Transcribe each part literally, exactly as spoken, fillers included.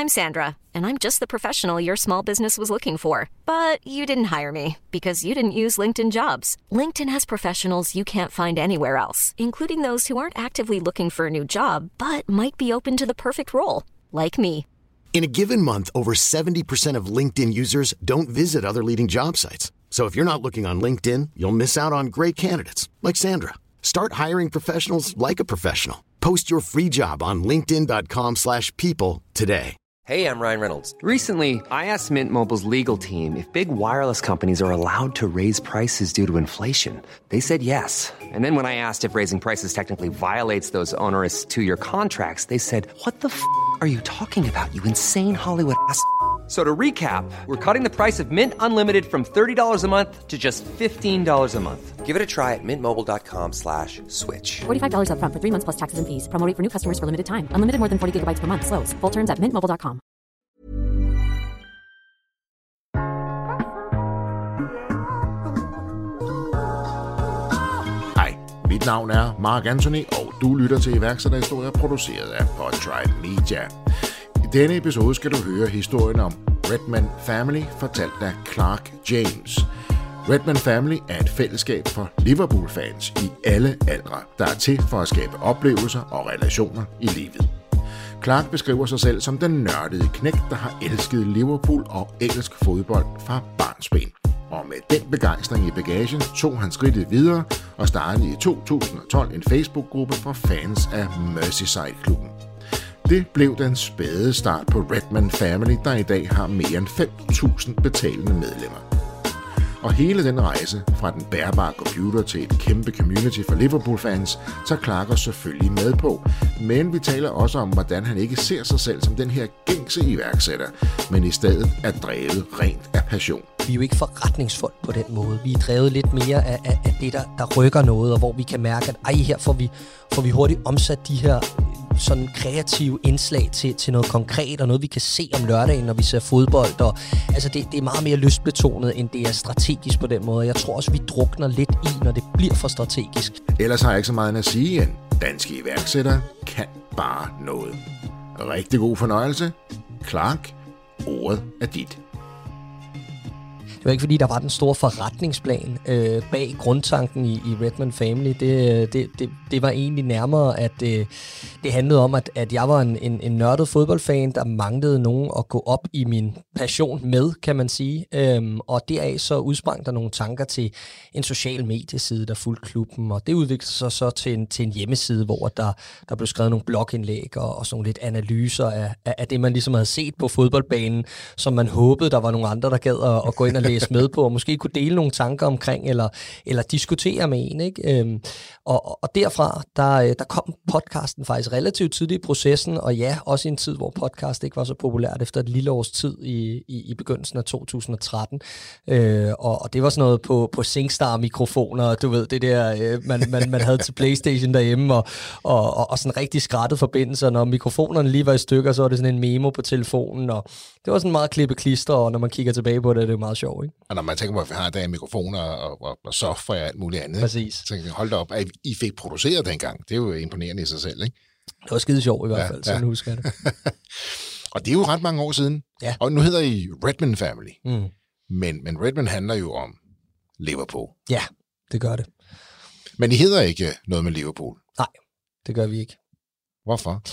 I'm Sandra, and I'm just the professional your small business was looking for. But you didn't hire me because you didn't use LinkedIn Jobs. LinkedIn has professionals you can't find anywhere else, including those who aren't actively looking for a new job, but might be open to the perfect role, like me. In a given month, over seventy percent of LinkedIn users don't visit other leading job sites. So if you're not looking on LinkedIn, you'll miss out on great candidates like Sandra. Start hiring professionals like a professional. Post your free job on linkedin dot com slash people today. Hey, I'm Ryan Reynolds. Recently, I asked Mint Mobile's legal team if big wireless companies are allowed to raise prices due to inflation. They said yes. And then when I asked if raising prices technically violates those onerous two-year contracts, they said, what the f*** are you talking about, you insane Hollywood ass f- So to recap, we're cutting the price of Mint Unlimited from thirty dollars a month to just fifteen dollars a month. Give it a try at mintmobile.com slash switch. forty-five dollars up front for three months plus taxes and fees. Promo rate for new customers for limited time. Unlimited more than forty gigabytes per month. Slows full terms at mint mobile dot com. Hej, mit navn er Mark Anthony, og du lytter til iværksætterhistorier produceret af Podtribe Media. I denne episode skal du høre historien om Redman Family, fortalt af Clark James. Redman Family er et fællesskab for Liverpool-fans i alle aldre, der er til for at skabe oplevelser og relationer i livet. Clark beskriver sig selv som den nørdede knægt, der har elsket Liverpool og engelsk fodbold fra barnsben. Og med den begejstring i bagagen tog han skridtet videre og startede i to tusind og tolv en Facebook-gruppe for fans af Merseyside-klubben. Det blev den spæde start på Redman Family, der i dag har mere end fem tusind betalende medlemmer. Og hele den rejse, fra den bærbare computer til et kæmpe community for Liverpool-fans, tager Clark os selvfølgelig med på. Men vi taler også om, hvordan han ikke ser sig selv som den her gængse iværksætter, men i stedet er drevet rent af passion. Vi er jo ikke forretningsfolk på den måde. Vi er drevet lidt mere af, af, af det, der, der rykker noget, og hvor vi kan mærke, at ej, her får vi, får vi hurtigt omsat de her sådan kreative indslag til, til noget konkret, og noget, vi kan se om lørdagen, når vi ser fodbold. Og, altså, det, det er meget mere lystbetonet, end det er strategisk på den måde. Jeg tror også, vi drukner lidt i, når det bliver for strategisk. Ellers har jeg ikke så meget at sige, end danske iværksættere kan bare noget. Rigtig god fornøjelse. Clark, ordet er dit. Det var ikke fordi, der var den store forretningsplan øh, bag grundtanken i, i Redman Family. Det, det, det, det var egentlig nærmere, at øh, det handlede om, at, at jeg var en, en, en nørdet fodboldfan, der manglede nogen at gå op i min passion med, kan man sige. Øhm, og deraf så udsprang der nogle tanker til en social medieside, der fulgte klubben. Og det udviklede sig så til en, til en hjemmeside, hvor der, der blev skrevet nogle blogindlæg og, og sådan nogle lidt analyser af, af, af det, man ligesom havde set på fodboldbanen, som man håbede, der var nogle andre, der gad at, at gå ind og læse med på, og måske kunne dele nogle tanker omkring, eller, eller diskutere med en. Ikke? Øhm, og, og derfra, der, der kom podcasten faktisk relativt tidligt i processen, og ja, også i en tid, hvor podcast ikke var så populært, efter et lille års tid i, i, i begyndelsen af to tusind og tretten. Øh, og, og det var sådan noget på, på SingStar-mikrofoner, du ved, det der, øh, man, man, man havde til PlayStation derhjemme, og, og, og, og sådan rigtig skrattet forbindelser. Når mikrofonerne lige var i stykker, så var det sådan en memo på telefonen, og det var sådan meget klippe-klister, og når man kigger tilbage på det, det er meget sjovt, ikke? Og når man tænker på, at vi har der mikrofoner og, og, og software og alt muligt andet. Præcis. Så tænker jeg, hold da op, at I fik produceret dengang. Det er jo imponerende i sig selv, ikke? Det var skide sjovt i hvert fald, ja, sådan ja. husker jeg det. Og det er jo ret mange år siden. Ja. Og nu hedder I Redman Family. Mm. Men, men Redman handler jo om Liverpool. Ja, det gør det. Men I hedder ikke noget med Liverpool? Nej, det gør vi ikke. Hvorfor?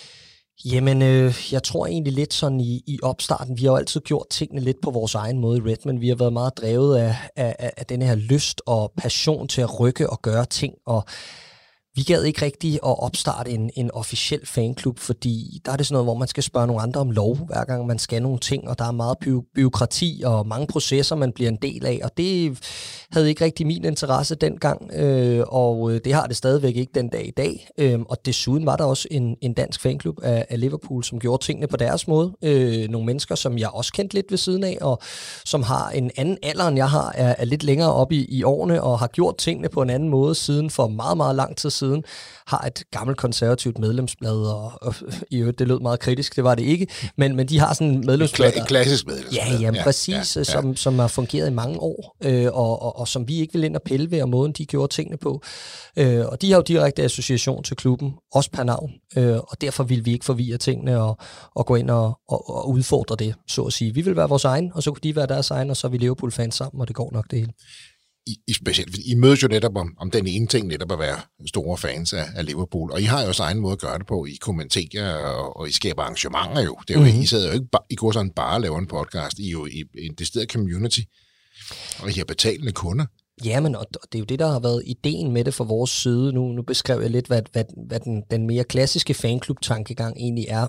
Jamen, øh, jeg tror egentlig lidt sådan i, i opstarten, vi har jo altid gjort tingene lidt på vores egen måde i Redman. Vi har været meget drevet af, af, af den her lyst og passion til at rykke og gøre ting, og vi gad ikke rigtig at opstarte en, en officiel fanklub, fordi der er det sådan noget, hvor man skal spørge nogle andre om lov, hver gang man skal nogle ting, og der er meget by- byråkrati og mange processer, man bliver en del af, og det havde ikke rigtig min interesse dengang, øh, og det har det stadigvæk ikke den dag i dag. Øh, og desuden var der også en, en dansk fanklub af, af Liverpool, som gjorde tingene på deres måde. Øh, nogle mennesker, som jeg også kendte lidt ved siden af, og som har en anden alder, end jeg har, er, er lidt længere oppe i, i årene, og har gjort tingene på en anden måde siden for meget, meget lang tid siden. siden, har et gammelt konservativt medlemsblad, og, og i øvrigt, det lød meget kritisk, det var det ikke, men, men de har sådan en medlemsblad. En klassisk medlemsblad. Ja, jamen, ja, præcis, ja, ja. Som, som har fungeret i mange år, øh, og, og, og som vi ikke vil ind og pille ved, og måden de gjorde tingene på. Øh, og de har jo direkte association til klubben, også per navn, øh, og derfor vil vi ikke forvirre tingene og, og gå ind og, og, og udfordre det, så at sige. Vi vil være vores egen, og så kunne de være deres egen, og så er vi Liverpool-fans sammen, og det går nok det hele. I, I, specielt, I mødes jo netop om, om den ene ting, netop at være store fans af, af Liverpool, og I har jo også egen måde at gøre det på. I kommenterer, og, og I skaber arrangementer jo. Det er jo mm-hmm. I sidder jo ikke, I går sådan bare og laver en podcast. I er jo i en decideret community, og I har betalende kunder. Jamen, og det er jo det, der har været ideen med det fra vores side. Nu, nu beskrev jeg lidt, hvad, hvad, hvad den, den mere klassiske fanklub-tankegang egentlig er.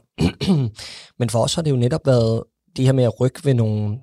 Men for os har det jo netop været det her med at rykke ved nogle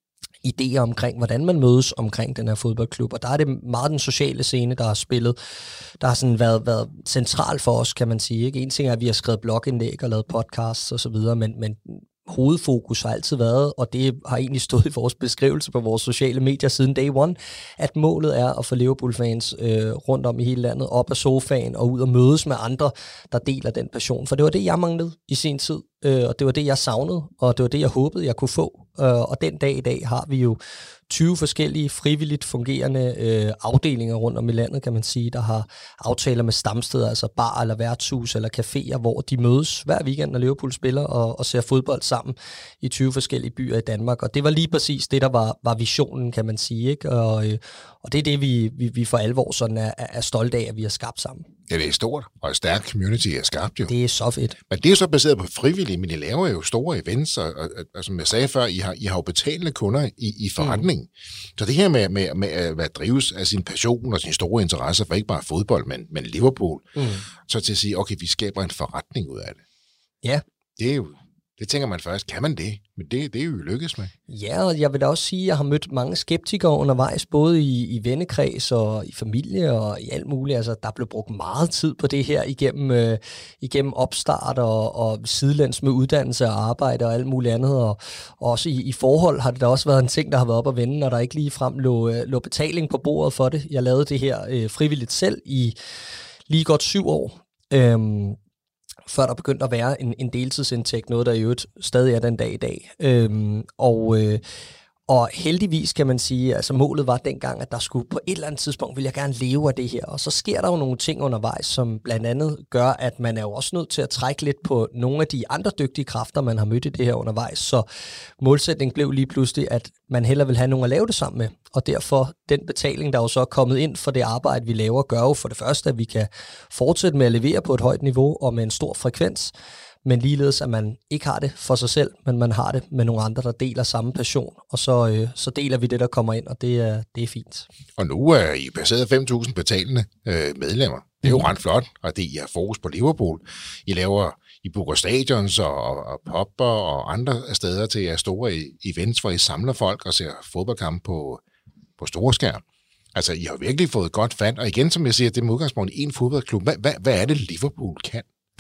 idéer omkring, hvordan man mødes omkring den her fodboldklub. Og der er det meget den sociale scene, der har spillet. Der har sådan været, været central for os, kan man sige. Ikke? En ting er, at vi har skrevet blogindlæg og lavet podcasts og så videre, men, men hovedfokus har altid været, og det har egentlig stået i vores beskrivelse på vores sociale medier siden day one, at målet er at få Liverpool-fans øh, rundt om i hele landet op af sofaen og ud og mødes med andre, der deler den passion. For det var det, jeg manglede i sin tid, øh, og det var det, jeg savnede, og det var det, jeg håbede, jeg kunne få. Øh, og den dag i dag har vi jo tyve forskellige frivilligt fungerende øh, afdelinger rundt om i landet, kan man sige, der har aftaler med stamsteder, altså bar eller værtshus eller caféer, hvor de mødes hver weekend, når Liverpool spiller og, og ser fodbold sammen i tyve forskellige byer i Danmark. Og det var lige præcis det, der var, var visionen, kan man sige. Ikke? Og, øh, og det er det, vi, vi, vi for alvor sådan er, er stolte af, at vi har skabt sammen. Ja, det er stort, og et stærkt community er skabt jo. Det er så fedt. Men det er så baseret på frivillige, men I laver jo store events, og, og, og som jeg sagde før, I har, I har jo betalende kunder i, i forretningen. Mm. Så det her med, med, med at drives af sin passion og sin store interesse for ikke bare fodbold, men, men Liverpool, mm. så til at sige, okay, vi skaber en forretning ud af det. Ja. Det er jo, det tænker man først, kan man det? Men det, det er jo lykkes med. Ja, og jeg vil da også sige, at jeg har mødt mange skeptikere undervejs, både i, i vennekreds og i familie og i alt muligt. Altså, der blev brugt meget tid på det her igennem, øh, igennem opstart og, og sidelæns med uddannelse og arbejde og alt muligt andet. Og, og også i, i forhold har det da også været en ting, der har været op at vende, når der ikke ligefrem lå, øh, lå betaling på bordet for det. Jeg lavede det her øh, frivilligt selv i lige godt syv år. Øhm, før der begyndte at være en, en deltidsindtægt, noget der i øvrigt stadig er den dag i dag. Øhm, og, øh, og heldigvis kan man sige, altså målet var dengang, at der skulle på et eller andet tidspunkt, vil jeg gerne leve af det her. Og så sker der jo nogle ting undervejs, som blandt andet gør, at man er jo også nødt til at trække lidt på nogle af de andre dygtige kræfter, man har mødt i det her undervejs. Så målsætningen blev lige pludselig, at man hellere vil have nogen at lave det sammen med. Og derfor den betaling, der er jo så er kommet ind for det arbejde, vi laver, gør jo for det første, at vi kan fortsætte med at levere på et højt niveau og med en stor frekvens, men ligeledes, at man ikke har det for sig selv, men man har det med nogle andre, der deler samme passion, og så, øh, så deler vi det, der kommer ind, og det er, det er fint. Og nu er I passeret fem tusind betalende øh, medlemmer. Det er jo ret flot, og det I har fokus på Liverpool. I laver, I booker stadions og, og popper og andre steder til jeres store events, hvor I samler folk og ser fodboldkampe på, på store skærm. Altså, I har virkelig fået godt fat, og igen, som jeg siger, det er med udgangspunkt i en fodboldklub. Hvad, hvad, hvad er det, Liverpool kan?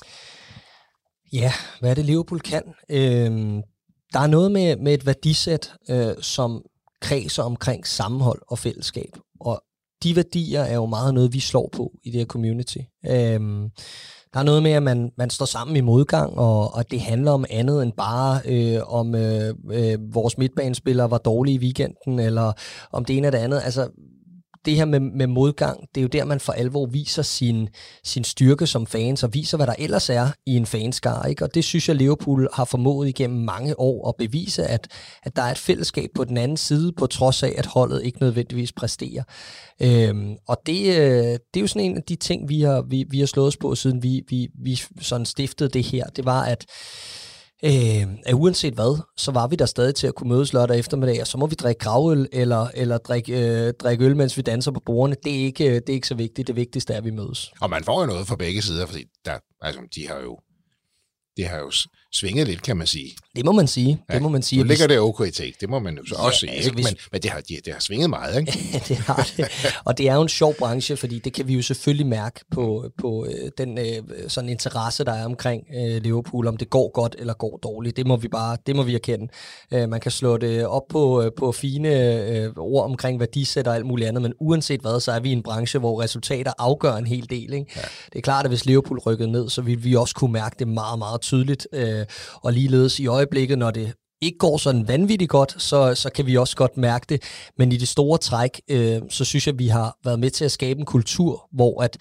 Ja, hvad er det, Liverpool kan? Øhm, der er noget med, med et værdisæt, øh, som kredser omkring sammenhold og fællesskab. Og de værdier er jo meget noget, vi slår på i det her community. Øhm, der er noget med, at man, man står sammen i modgang, og, og det handler om andet end bare, øh, om øh, øh, vores midtbanespillere var dårlige i weekenden, eller om det ene eller det andet. Altså, det her med, med modgang, det er jo der, man for alvor viser sin, sin styrke som fans, og viser, hvad der ellers er i en fanskare, ikke? Og det synes jeg, Liverpool har formået igennem mange år at bevise, at, at der er et fællesskab på den anden side, på trods af, at holdet ikke nødvendigvis præsterer. Øhm, og det, det er jo sådan en af de ting, vi har, vi, vi har slået os på, siden vi, vi, vi sådan stiftede det her. Det var, at Øh, at uanset hvad, så var vi der stadig til at kunne mødes lørdag eftermiddag, og så må vi drikke gravøl, eller, eller drikke, øh, drikke øl, mens vi danser på bordene. Det er, ikke, det er ikke så vigtigt. Det vigtigste er, at vi mødes. Og man får jo noget fra begge sider, fordi der, altså, de har jo, de har jo svinget lidt, kan man sige. Det må man sige. Ja, det må man sige. Nu ligger det okay til, det må man jo så ja, også sige, altså, ikke? Men, men det, har, det har svinget meget, ikke? Det har det. Og det er jo en sjov branche, fordi det kan vi jo selvfølgelig mærke på, på øh, den øh, sådan interesse, der er omkring øh, Liverpool, om det går godt eller går dårligt. Det må vi bare, det må vi erkende. Øh, man kan slå det op på, på fine øh, ord omkring værdisæt og alt muligt andet, men uanset hvad, så er vi i en branche, hvor resultater afgør en hel del, ikke? Ja. Det er klart, at hvis Liverpool rykkede ned, så ville vi også kunne mærke det meget, meget tydeligt. Øh, og ligeledes i øjeblikket, når det ikke går sådan vanvittigt godt, så, så kan vi også godt mærke det. Men i det store træk, øh, så synes jeg, at vi har været med til at skabe en kultur, hvor at,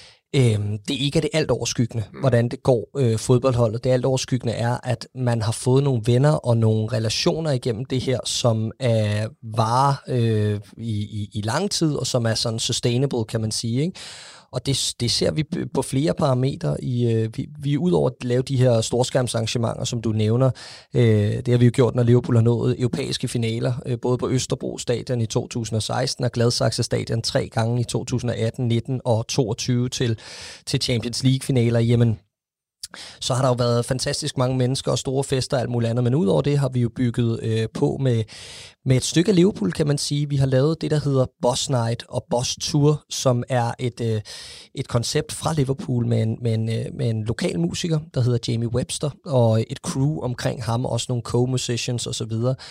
øh, det ikke er det alt overskyggende, hvordan det går øh, fodboldholdet. Det alt overskyggende er, at man har fået nogle venner og nogle relationer igennem det her, som er varer øh, i, i, i lang tid, og som er sådan sustainable, kan man sige, ikke? Og det, det ser vi på flere parametre. I, øh, vi, vi er udover at lave de her storskærmsarrangementer, som du nævner. Øh, det har vi jo gjort, når Liverpool har nået europæiske finaler, øh, både på Østerbro Stadion i to tusind og seksten og Gladsaxe Stadion tre gange i to tusind og atten, nitten og toogtyve til, til Champions League-finaler. Jamen, så har der jo været fantastisk mange mennesker og store fester og alt muligt andet, men udover det har vi jo bygget øh, på med, med et stykke af Liverpool, kan man sige. Vi har lavet det, der hedder Boss Night og Boss Tour, som er et, øh, et koncept fra Liverpool med en, med, en, øh, med en lokal musiker, der hedder Jamie Webster, og et crew omkring ham, også nogle co-musicians osv.,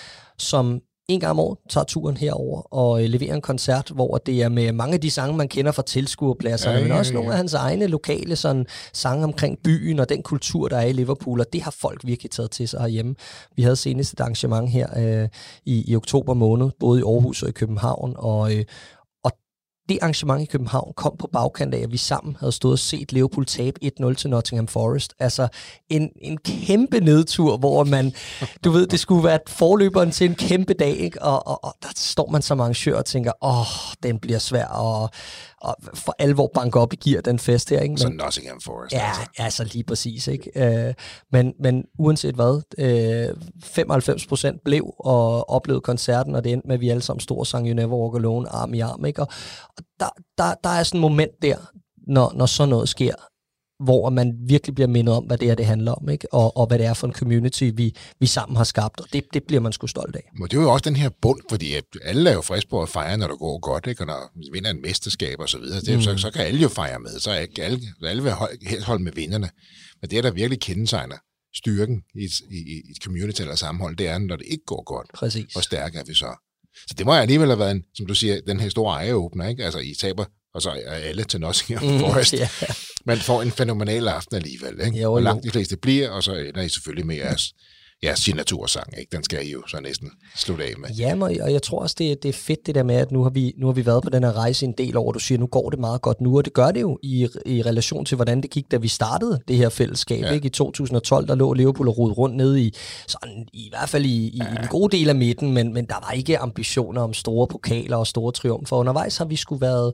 som en gang om året tager turen herover og øh, leverer en koncert, hvor det er med mange af de sange, man kender fra tilskuerpladserne, ja, ja, ja. Men også nogle af hans egne lokale sådan, sange omkring byen og den kultur, der er i Liverpool, og det har folk virkelig taget til sig herhjemme. Vi havde senest et arrangement her øh, i, i oktober måned, både i Aarhus og i København, og, øh, og det arrangement i København kom på bagkant af, at vi sammen havde stået og set Liverpool tabe et nul til Nottingham Forest. Altså en, en kæmpe nedtur, hvor man, du ved, det skulle være forløberen til en kæmpe dag, ikke? Og, og, og der står man som arrangør og tænker, åh, den bliver svær, og, og for alvor banke op i gear, den fest her, ikke? Men, så Nottingham Forest. Ja, altså, altså lige præcis, ikke? Øh, men, men uanset hvad, øh, femoghalvfems procent blev og oplevede koncerten, og det endte med, at vi alle sammen stod og sang You Never Walk Alone, arm i arm, ikke? Og, og der, der, der er sådan et moment der, når, når sådan noget sker, hvor man virkelig bliver mindet om, hvad det er, det handler om, ikke? Og, og hvad det er for en community, vi, vi sammen har skabt, og det, det bliver man sgu stolt af. Men det er jo også den her bund, fordi alle er jo friske på at fejre, når det går godt, ikke? Og når vi vinder en mesterskab og så videre, det, mm. så, så kan alle jo fejre med, så er ikke alle, alle vil helst holde med vinderne. Men det, der virkelig kendetegner styrken i et, i, i et community eller sammenhold, det er, når det ikke går godt. Præcis. Hvor stærke er vi så? Så det må alligevel have været, en, som du siger, den her store ejeåbner, ikke? Altså, I taber, og så er alle til Nottingham mm, Forest. Yeah. Man får en fænomenal aften alligevel, ikke? Jo, og langt de fleste bliver, og så ender I selvfølgelig med jeres, jeres signatursang, ikke? Den skal I jo så næsten slutte af med. Ja, og jeg tror også, det, det er fedt det der med, at nu har, vi, nu har vi været på den her rejse en del over, du siger, nu går det meget godt nu, og det gør det jo i, i relation til, hvordan det gik, da vi startede det her fællesskab, ja. Ikke? I to tusind og tolv, der lå Liverpool og rodede rundt nede i, sådan, i hvert fald i, i, ja. i en god del af midten, men, men der var ikke ambitioner om store pokaler og store triumfer. Undervejs har vi sgu været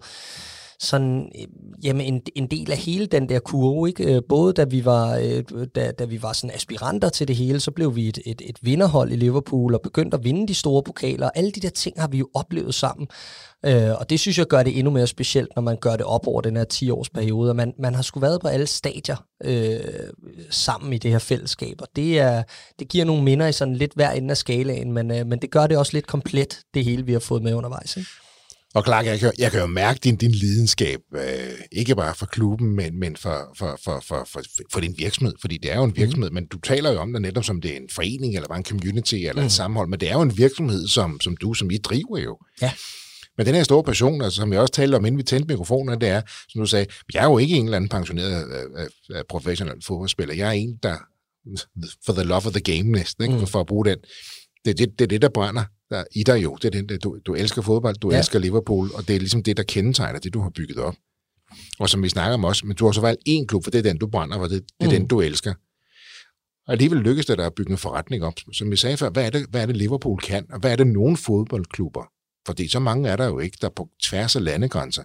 sådan, jamen en, en del af hele den der kurve, ikke? Både da vi var, da, da vi var sådan aspiranter til det hele, så blev vi et, et, et vinderhold i Liverpool og begyndte at vinde de store pokaler. Alle de der ting har vi jo oplevet sammen. Øh, og det synes jeg gør det endnu mere specielt, når man gør det op over den her ti-års periode. Man, man har sgu været på alle stadier øh, sammen i det her fællesskab, og det, er, det giver nogle minder i sådan lidt hver ende af skalaen, men, øh, men det gør det også lidt komplet, det hele vi har fået med undervejs, ikke? Og Clark, jeg kan, jeg kan jo mærke din, din lidenskab, øh, ikke bare for klubben, men, men for, for, for, for, for, for din virksomhed, fordi det er jo en virksomhed, mm. men du taler jo om det netop som det er en forening, eller bare en community, eller mm. et sammenhold, men det er jo en virksomhed, som, som du, som I driver jo. Ja. Men den her store passion, altså, som jeg også talte om, inden vi tændte mikrofonen, det er, som du sagde, jeg er jo ikke en eller anden pensioneret uh, uh, professionel fodboldspiller. Jeg er en, der for the love of the game næsten, ikke? Mm. For, for at bruge den. Det er det, det, det, der brænder der i dig jo. Det er det, du, du elsker fodbold, du ja. elsker Liverpool, og det er ligesom det, der kendetegner det, du har bygget op. Og som vi snakker om også, men du har så valgt én klub, for det er den, du brænder, for det, det er mm. den, du elsker. Og alligevel lykkes det der at bygge en forretning op. Som jeg sagde før, hvad er, det, hvad er det, Liverpool kan, og hvad er det, nogle fodboldklubber, fordi så mange er der jo ikke, der på tværs af landegrænser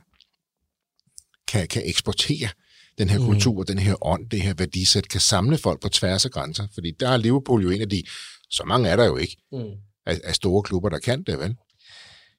kan, kan eksportere den her mm. kultur, den her ånd, det her værdisæt, kan samle folk på tværs af grænser. Fordi der er Liverpool jo en af de, så mange er der jo ikke, mm. af, af store klubber, der kan det, vel?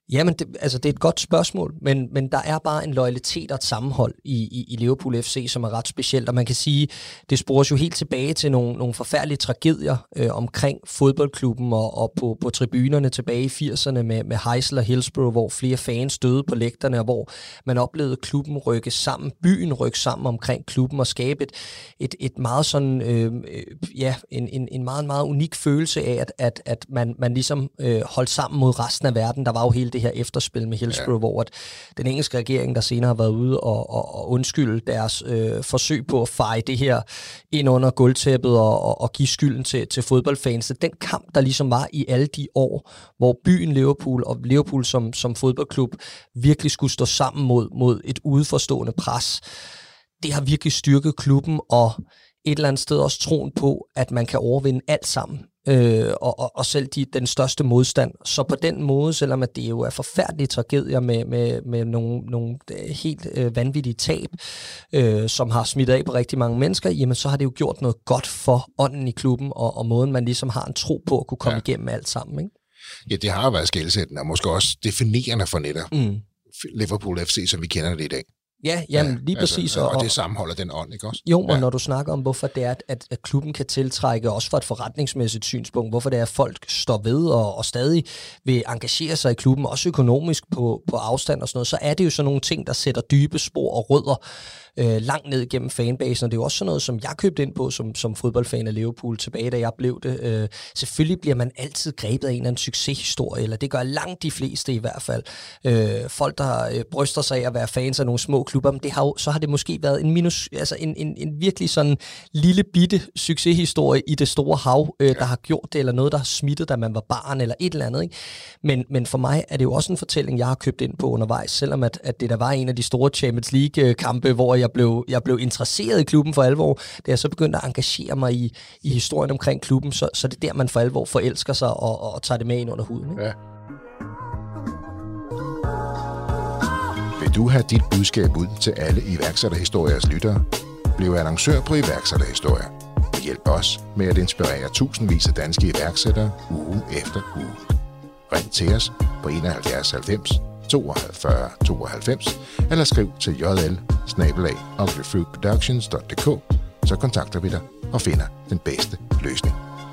Jamen, det, altså, det er et godt spørgsmål, men, men der er bare en loyalitet og et sammenhold i, i, i Liverpool F C, som er ret specielt, og man kan sige, det spores jo helt tilbage til nogle, nogle forfærdelige tragedier øh, omkring fodboldklubben og, og på, på tribunerne tilbage i firserne med, med Heysel og Hillsborough, hvor flere fans døde på lægterne, og hvor man oplevede klubben rykke sammen, byen rykke sammen omkring klubben og skabe et, et, et meget sådan, øh, ja, en, en, en meget, meget unik følelse af, at, at, at man, man ligesom øh, holdt sammen mod resten af verden. Der var jo hele det her efterspil med Hillsborough, ja. Hvor at den engelske regering, der senere har været ude og, og, og undskylde deres øh, forsøg på at feje det her ind under gulvtæppet og, og, og give skylden til, til fodboldfans. Den kamp, der ligesom var i alle de år, hvor byen Liverpool og Liverpool som, som fodboldklub virkelig skulle stå sammen mod, mod et udeforstående pres, det har virkelig styrket klubben, og et eller andet sted også troen på, at man kan overvinde alt sammen. Øh, og, og, og selv de, den største modstand. Så på den måde, selvom at det jo er forfærdelige tragedier med, med, med nogle, nogle helt øh, vanvittige tab, øh, som har smidt af på rigtig mange mennesker, jamen så har det jo gjort noget godt for ånden i klubben, og, og måden man ligesom har en tro på at kunne komme ja. igennem alt sammen. Ikke? Ja, det har været skelsættende, og måske også definerende for netop mm. Liverpool F C, som vi kender det i dag. Ja, jamen, lige ja, præcis. Altså, og, og det sammenholder den ånd, ikke også? Jo, og ja. når du snakker om, hvorfor det er, at, at klubben kan tiltrække, også fra et forretningsmæssigt synspunkt, hvorfor det er, at folk står ved og, og stadig vil engagere sig i klubben, også økonomisk på, på afstand og sådan noget, så er det jo sådan nogle ting, der sætter dybe spor og rødder øh, langt ned gennem fanbasen, og det er jo også sådan noget, som jeg købte ind på som, som fodboldfan af Liverpool tilbage, da jeg blev det. Øh, selvfølgelig bliver man altid grebet af en eller anden succeshistorie, eller det gør langt de fleste i hvert fald. Øh, folk, der øh, bryster sig af at være fans af nogle små klubber, men det har jo, så har det måske været en minus, altså en, en, en virkelig sådan lille bitte succeshistorie i det store hav, øh, der har gjort det, eller noget, der har smittet, da man var barn, eller et eller andet. Ikke? Men, men for mig er det jo også en fortælling, jeg har købt ind på undervejs, selvom at, at det der var en af de store Champions League-kampe, hvor jeg blev, jeg blev interesseret i klubben for alvor, da jeg så begyndte at engagere mig i, i historien omkring klubben, så, så det er der, man for alvor forelsker sig og, og tager det med ind under huden. Ikke? Ja. Vil du have dit budskab ud til alle iværksætterhistoriers lyttere? Bliv annoncør på iværksætterhistorier. Hjælp os med at inspirere tusindvis af danske iværksættere uge efter uge. Ring til os på enoghalvfjerds halvfems toogfyrre tooghalvfems eller skriv til j l bindestreg ugly fruit productions punktum d k, så kontakter vi dig og finder den bedste løsning.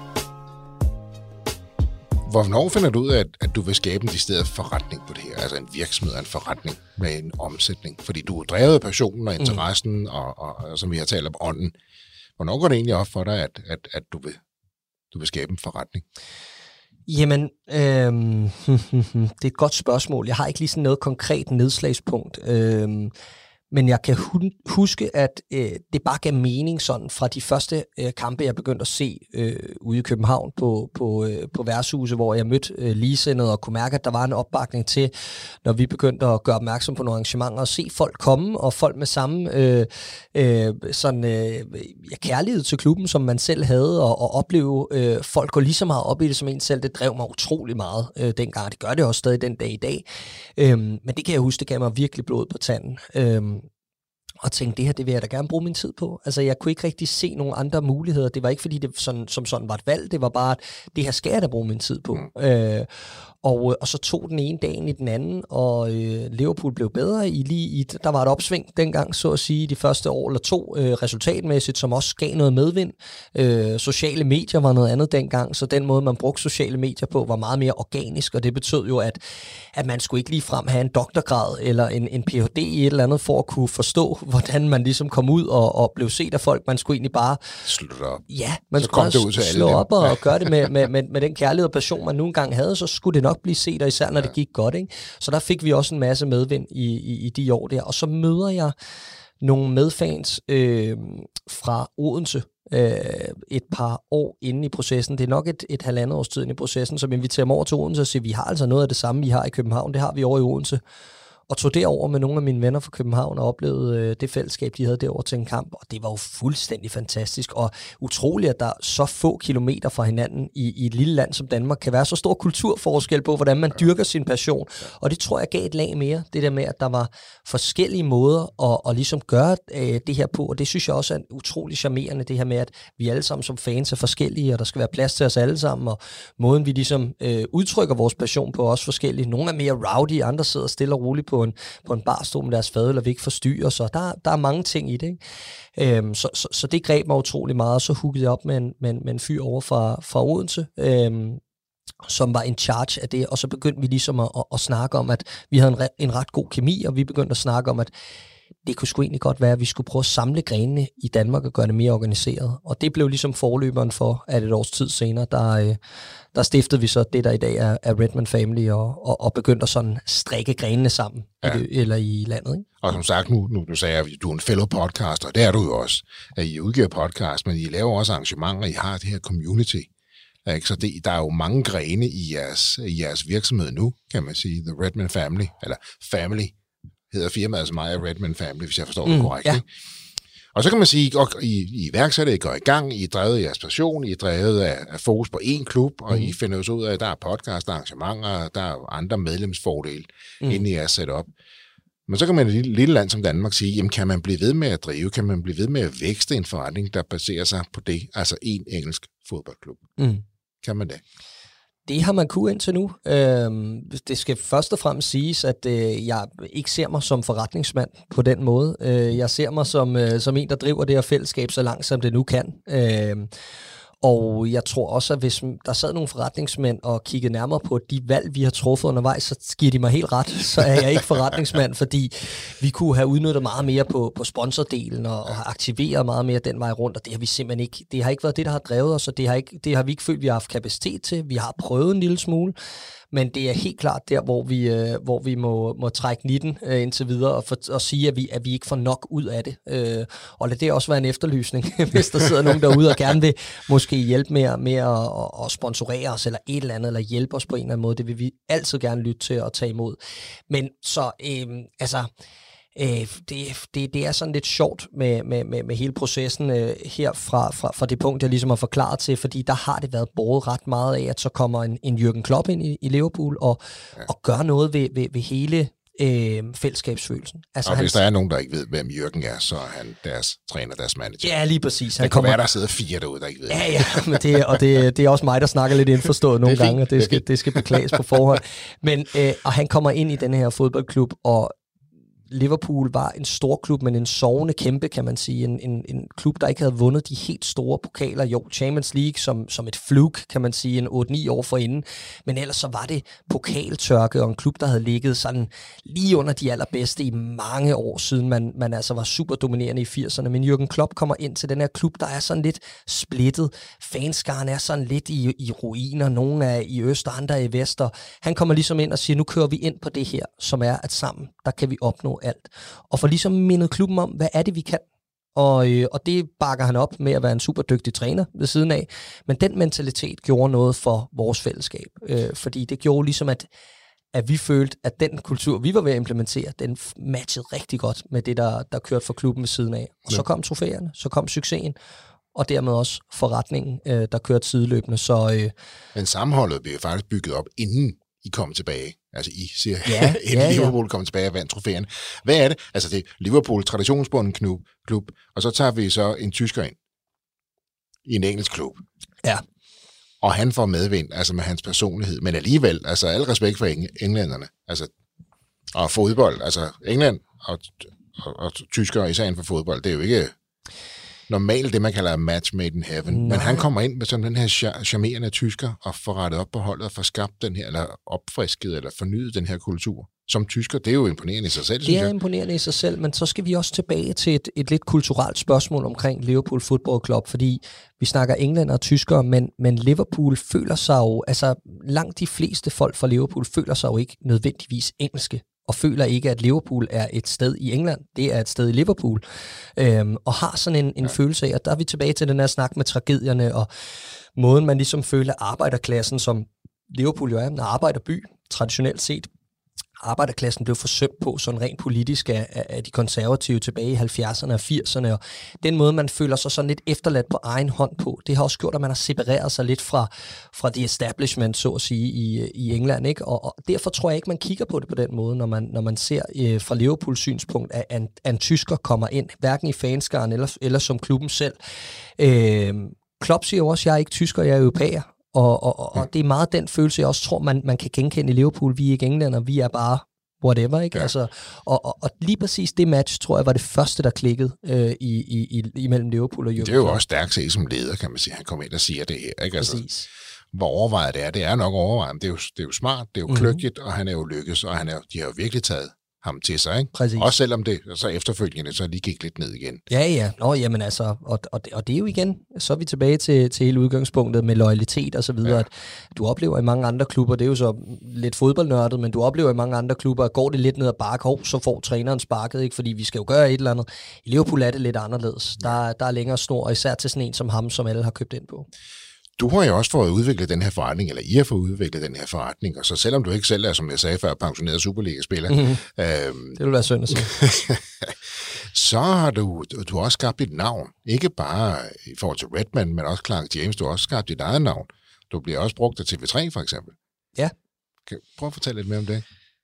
Hvornår finder du ud af, at, at du vil skabe en decideret forretning på det her? Altså en virksomhed, en forretning med en omsætning? Fordi du er drevet af passionen og interessen, mm. og, og, og som vi har talt om, ånden. Hvornår går det egentlig op for dig, at, at, at du, vil, du vil skabe en forretning? Jamen, øhm, det er et godt spørgsmål. Jeg har ikke lige sådan noget konkret nedslagspunkt. Øhm, Men jeg kan huske, at øh, det bare gav mening sådan fra de første øh, kampe, jeg begyndte at se øh, ude i København på, på, øh, på værtshuse, hvor jeg mødte øh, ligesindede og kunne mærke, at der var en opbakning til, når vi begyndte at gøre opmærksom på nogle arrangementer, og se folk komme, og folk med samme øh, øh, sådan, øh, ja, kærlighed til klubben, som man selv havde, og, og opleve øh, folk gå lige så meget op i det som en selv. Det drev mig utrolig meget øh, dengang. Det gør det også stadig den dag i dag. Øh, men det kan jeg huske, det gav mig virkelig blod på tanden. Øh, og tænkte, det her, det vil jeg da gerne bruge min tid på. Altså, jeg kunne ikke rigtig se nogle andre muligheder. Det var ikke, fordi det sådan, som sådan var et valg. Det var bare, at det her skal jeg da bruge min tid på. Mm. Øh, og, og så tog den ene dagen i den anden, og øh, Liverpool blev bedre i lige i, der var et opsving dengang, så at sige, de første år eller to, øh, resultatmæssigt, som også gav noget medvind. Øh, sociale medier var noget andet dengang, så den måde, man brugte sociale medier på, var meget mere organisk, og det betød jo, at, at man skulle ikke lige frem have en doktorgrad eller en, en P H D i et eller andet, for at kunne forstå, hvordan man ligesom kom ud og, og blev set af folk. Man skulle egentlig bare slutte op. Ja, man så skulle det ud til slå alle op og, og gøre det med, med, med, med den kærlighed og passion, man nu engang havde, så skulle det nok blive set, og især når ja. det gik godt. Ikke? Så der fik vi også en masse medvind i, i, i de år der. Og så møder jeg nogle medfans øh, fra Odense øh, et par år inde i processen. Det er nok et, et halvandet års tid inde i processen, som inviterer mig over til Odense og siger, vi har altså noget af det samme, vi har i København. Det har vi over i Odense. og tog derover med nogle af mine venner fra København og oplevede øh, det fællesskab, de havde derovre til en kamp, og det var jo fuldstændig fantastisk, og utroligt, at der så få kilometer fra hinanden i, i et lille land som Danmark kan være så stor kulturforskel på, hvordan man dyrker sin passion, og det tror jeg gav et lag mere, det der med, at der var forskellige måder at, at ligesom gøre øh, det her på, og det synes jeg også er utrolig charmerende, det her med, at vi alle sammen som fans er forskellige, og der skal være plads til os alle sammen, og måden vi ligesom øh, udtrykker vores passion på er også forskellige. Nogle er mere rowdy, andre sidder stille og roligt på en, på en barstol med deres fadøl, og vi ikke forstyrrer, så der, der er mange ting i det, ikke? Øhm, så, så, så det greb mig utrolig meget, og så huggede jeg op med en, med en, med en fyr over fra, fra Odense, øhm, som var in charge af det, og så begyndte vi ligesom at, at, at snakke om, at vi havde en, re, en ret god kemi, og vi begyndte at snakke om, at det kunne sgu egentlig godt være, at vi skulle prøve at samle grenene i Danmark og gøre det mere organiseret. Og det blev ligesom forløberen for, at et års tid senere, der, der stiftede vi så det, der i dag er, er Redman Family, og, og, og begyndte at sådan strikke grenene sammen, ja. i det, eller i landet. Ikke? Og som sagt, nu, nu du sagde, at du er en fellow podcaster, og det er du jo også. At I udgiver podcast, men I laver også arrangementer, I har det her community. Ikke? Så det, der er jo mange grene i jeres, i jeres virksomhed nu, kan man sige. The Redman Family, eller Family, hedder firmaet som mig af Redman Family, hvis jeg forstår mm, det korrekt. Ja. Ikke? Og så kan man sige, at I, I iværksætter, I går i gang, I er drevet af jeres passion, I er drevet af, af fokus på én klub, og mm. I finder også ud af, at der er podcast, arrangementer, der er andre medlemsfordele mm. inde i jeres setup. Men så kan man i et lille land som Danmark sige, jamen kan man blive ved med at drive, kan man blive ved med at vækste en forretning, der baserer sig på det, altså en engelsk fodboldklub. Mm. Kan man det? Det har man kunnet indtil nu. Øhm, det skal først og fremmest siges, at øh, jeg ikke ser mig som forretningsmand på den måde. Øh, jeg ser mig som, øh, som en, der driver det her fællesskab så langt, som det nu kan. Øh, og jeg tror også, at hvis der sad nogle forretningsmænd og kiggede nærmere på de valg, vi har truffet undervejs, så giver de mig helt ret. Så er jeg ikke forretningsmand, fordi vi kunne have udnyttet meget mere på, på sponsordelen og, og aktiveret meget mere den vej rundt, og det har vi simpelthen ikke. Det har ikke været det, der har drevet os, og det har, ikke, det har vi ikke følt, vi har haft kapacitet til. Vi har prøvet en lille smule, men det er helt klart der, hvor vi, øh, hvor vi må, må trække nitten øh, indtil videre og, for, og sige, at vi, at vi ikke får nok ud af det. Øh, og lad det også være en efterlysning, hvis der sidder nogen derude og gerne vil måske hjælpe med, med at, at sponsorere os eller et eller andet, eller hjælpe os på en eller anden måde. Det vil vi altid gerne lytte til og tage imod. Men så, øh, altså... Øh, det, det, det er sådan lidt sjovt med, med, med, med hele processen øh, her fra, fra, fra det punkt, jeg ligesom har forklaret til, fordi der har det været båret ret meget af, at så kommer en, en Jürgen Klopp ind i, i Liverpool og, ja. og gør noget ved, ved, ved hele øh, fællesskabsfølelsen. Altså, og han, hvis der er nogen, der ikke ved, hvem Jürgen er, så er han deres træner, deres manager. Ja, lige præcis. Han det kommer, kan være, der sidder fire derude, der ikke ved. Ja, ja, men det, og det, det er også mig, der snakker lidt indforstået nogle gange, og det, det, skal, det skal beklages på forhånd. Men, øh, og han kommer ind i den her fodboldklub, og Liverpool var en stor klub, men en sovende kæmpe, kan man sige. En, en, en klub, der ikke havde vundet de helt store pokaler. Jo, Champions League som, som et fluke, kan man sige, en otte ni år forinden. Men ellers så var det pokaltørke, og en klub, der havde ligget sådan lige under de allerbedste i mange år siden. Man, man altså var super dominerende i firserne. Men Jürgen Klopp kommer ind til den her klub, der er sådan lidt splittet. Fanskaren er sådan lidt i, i ruiner. Nogle er i øst, andre er i vest. Og han kommer ligesom ind og siger, nu kører vi ind på det her, som er, at sammen, der kan vi opnå alt. Og får ligesom mindet klubben om, hvad er det, vi kan. Og, øh, og det bakker han op med at være en super dygtig træner ved siden af. Men den mentalitet gjorde noget for vores fællesskab. Øh, fordi det gjorde ligesom, at, at vi følte, at den kultur, vi var ved at implementere, den matchede rigtig godt med det, der, der kørte for klubben ved siden af. Og så kom trofæerne, så kom succesen, og dermed også forretningen, øh, der kørte sideløbende. Så, øh, Men sammenholdet blev faktisk bygget op, inden I kom tilbage. Altså I siger, ja, inden ja, Liverpool ja. kom tilbage og vandt trofæen. Hvad er det? Altså det er Liverpool, traditionsbunden klub, klub, og så tager vi så en tysker ind i en engelsk klub. Ja. Og han får medvind, altså med hans personlighed. Men alligevel, altså al respekt for eng- englænderne. Altså, og fodbold, altså England og, og, og tyskere, især inden for fodbold, det er jo ikke normalt det, man kalder match made in heaven. Nej. Men han kommer ind med sådan den her charmerende tysker og får rettet op på holdet og får skabt den her, eller opfrisket, eller fornyet den her kultur. Som tysker, det er jo imponerende i sig selv, Det synes er jeg. imponerende i sig selv, men så skal vi også tilbage til et, et lidt kulturelt spørgsmål omkring Liverpool Football Club, fordi vi snakker englænder og tyskere, men, men Liverpool føler sig jo, altså langt de fleste folk fra Liverpool føler sig jo ikke nødvendigvis engelske, og føler ikke, at Liverpool er et sted i England, det er et sted i Liverpool, øhm, og har sådan en, en ja. følelse af, og der er vi tilbage til den her snak med tragedierne, og måden man ligesom føler arbejderklassen, som Liverpool jo er, en arbejderby, traditionelt set, arbejderklassen blev forsømt på, sådan rent politisk af, af de konservative tilbage i halvfjerdserne og firserne, og den måde, man føler sig sådan lidt efterladt på egen hånd på, det har også gjort, at man har separeret sig lidt fra, fra the establishment, så at sige, i, i England, ikke? Og, og derfor tror jeg ikke, man kigger på det på den måde, når man, når man ser øh, fra Liverpools synspunkt, at en, en tysker kommer ind, hverken i fanskaren eller, eller som klubben selv. Øh, Klopp siger jo også, at jeg er ikke tysker, jeg er europæer. Og, og, og det er meget den følelse, jeg også tror, man, man kan genkende i Liverpool. Vi er ikke englænder, vi er bare whatever, ikke? Ja. Altså, og, og, og lige præcis det match, tror jeg, var det første, der klikkede øh, i, i, i, imellem Liverpool og Jürgen. Det er jo også stærkt set som leder, kan man sige. Han kommer ind og siger det her, ikke? Altså, præcis. Hvor overvejet det er, det er nok overvejet. Det er jo, det er jo smart, det er jo mm-hmm. kløgtigt, og han er jo lykkes, og han er, de har jo virkelig taget ham til sig, ikke? Præcis. Også selvom det så efterfølgende så lige gik lidt ned igen. Ja, ja. Nå, jamen altså, og, og, det, og det er jo igen, så er vi tilbage til, til hele udgangspunktet med loyalitet og så videre, ja. At du oplever i mange andre klubber, det er jo så lidt fodboldnørdet, men du oplever i mange andre klubber, at går det lidt ned ad bakke, så får træneren sparket, ikke? Fordi vi skal jo gøre et eller andet. I Liverpool er det lidt anderledes. Ja. Der, der er længere snor, og især til sådan en som ham, som alle har købt ind på. Du har jo også fået udviklet den her forretning, eller I har fået udviklet den her forretning, og så selvom du ikke selv er, som jeg sagde før, pensioneret Superliga-spiller, mm-hmm. øhm, det vil være synd at sige. så har du, du har også skabt dit navn. Ikke bare i forhold til Redman, men også Clark James, du har også skabt dit eget navn. Du bliver også brugt af T V tre, for eksempel. Ja. Kan du prøve at fortælle lidt mere om det?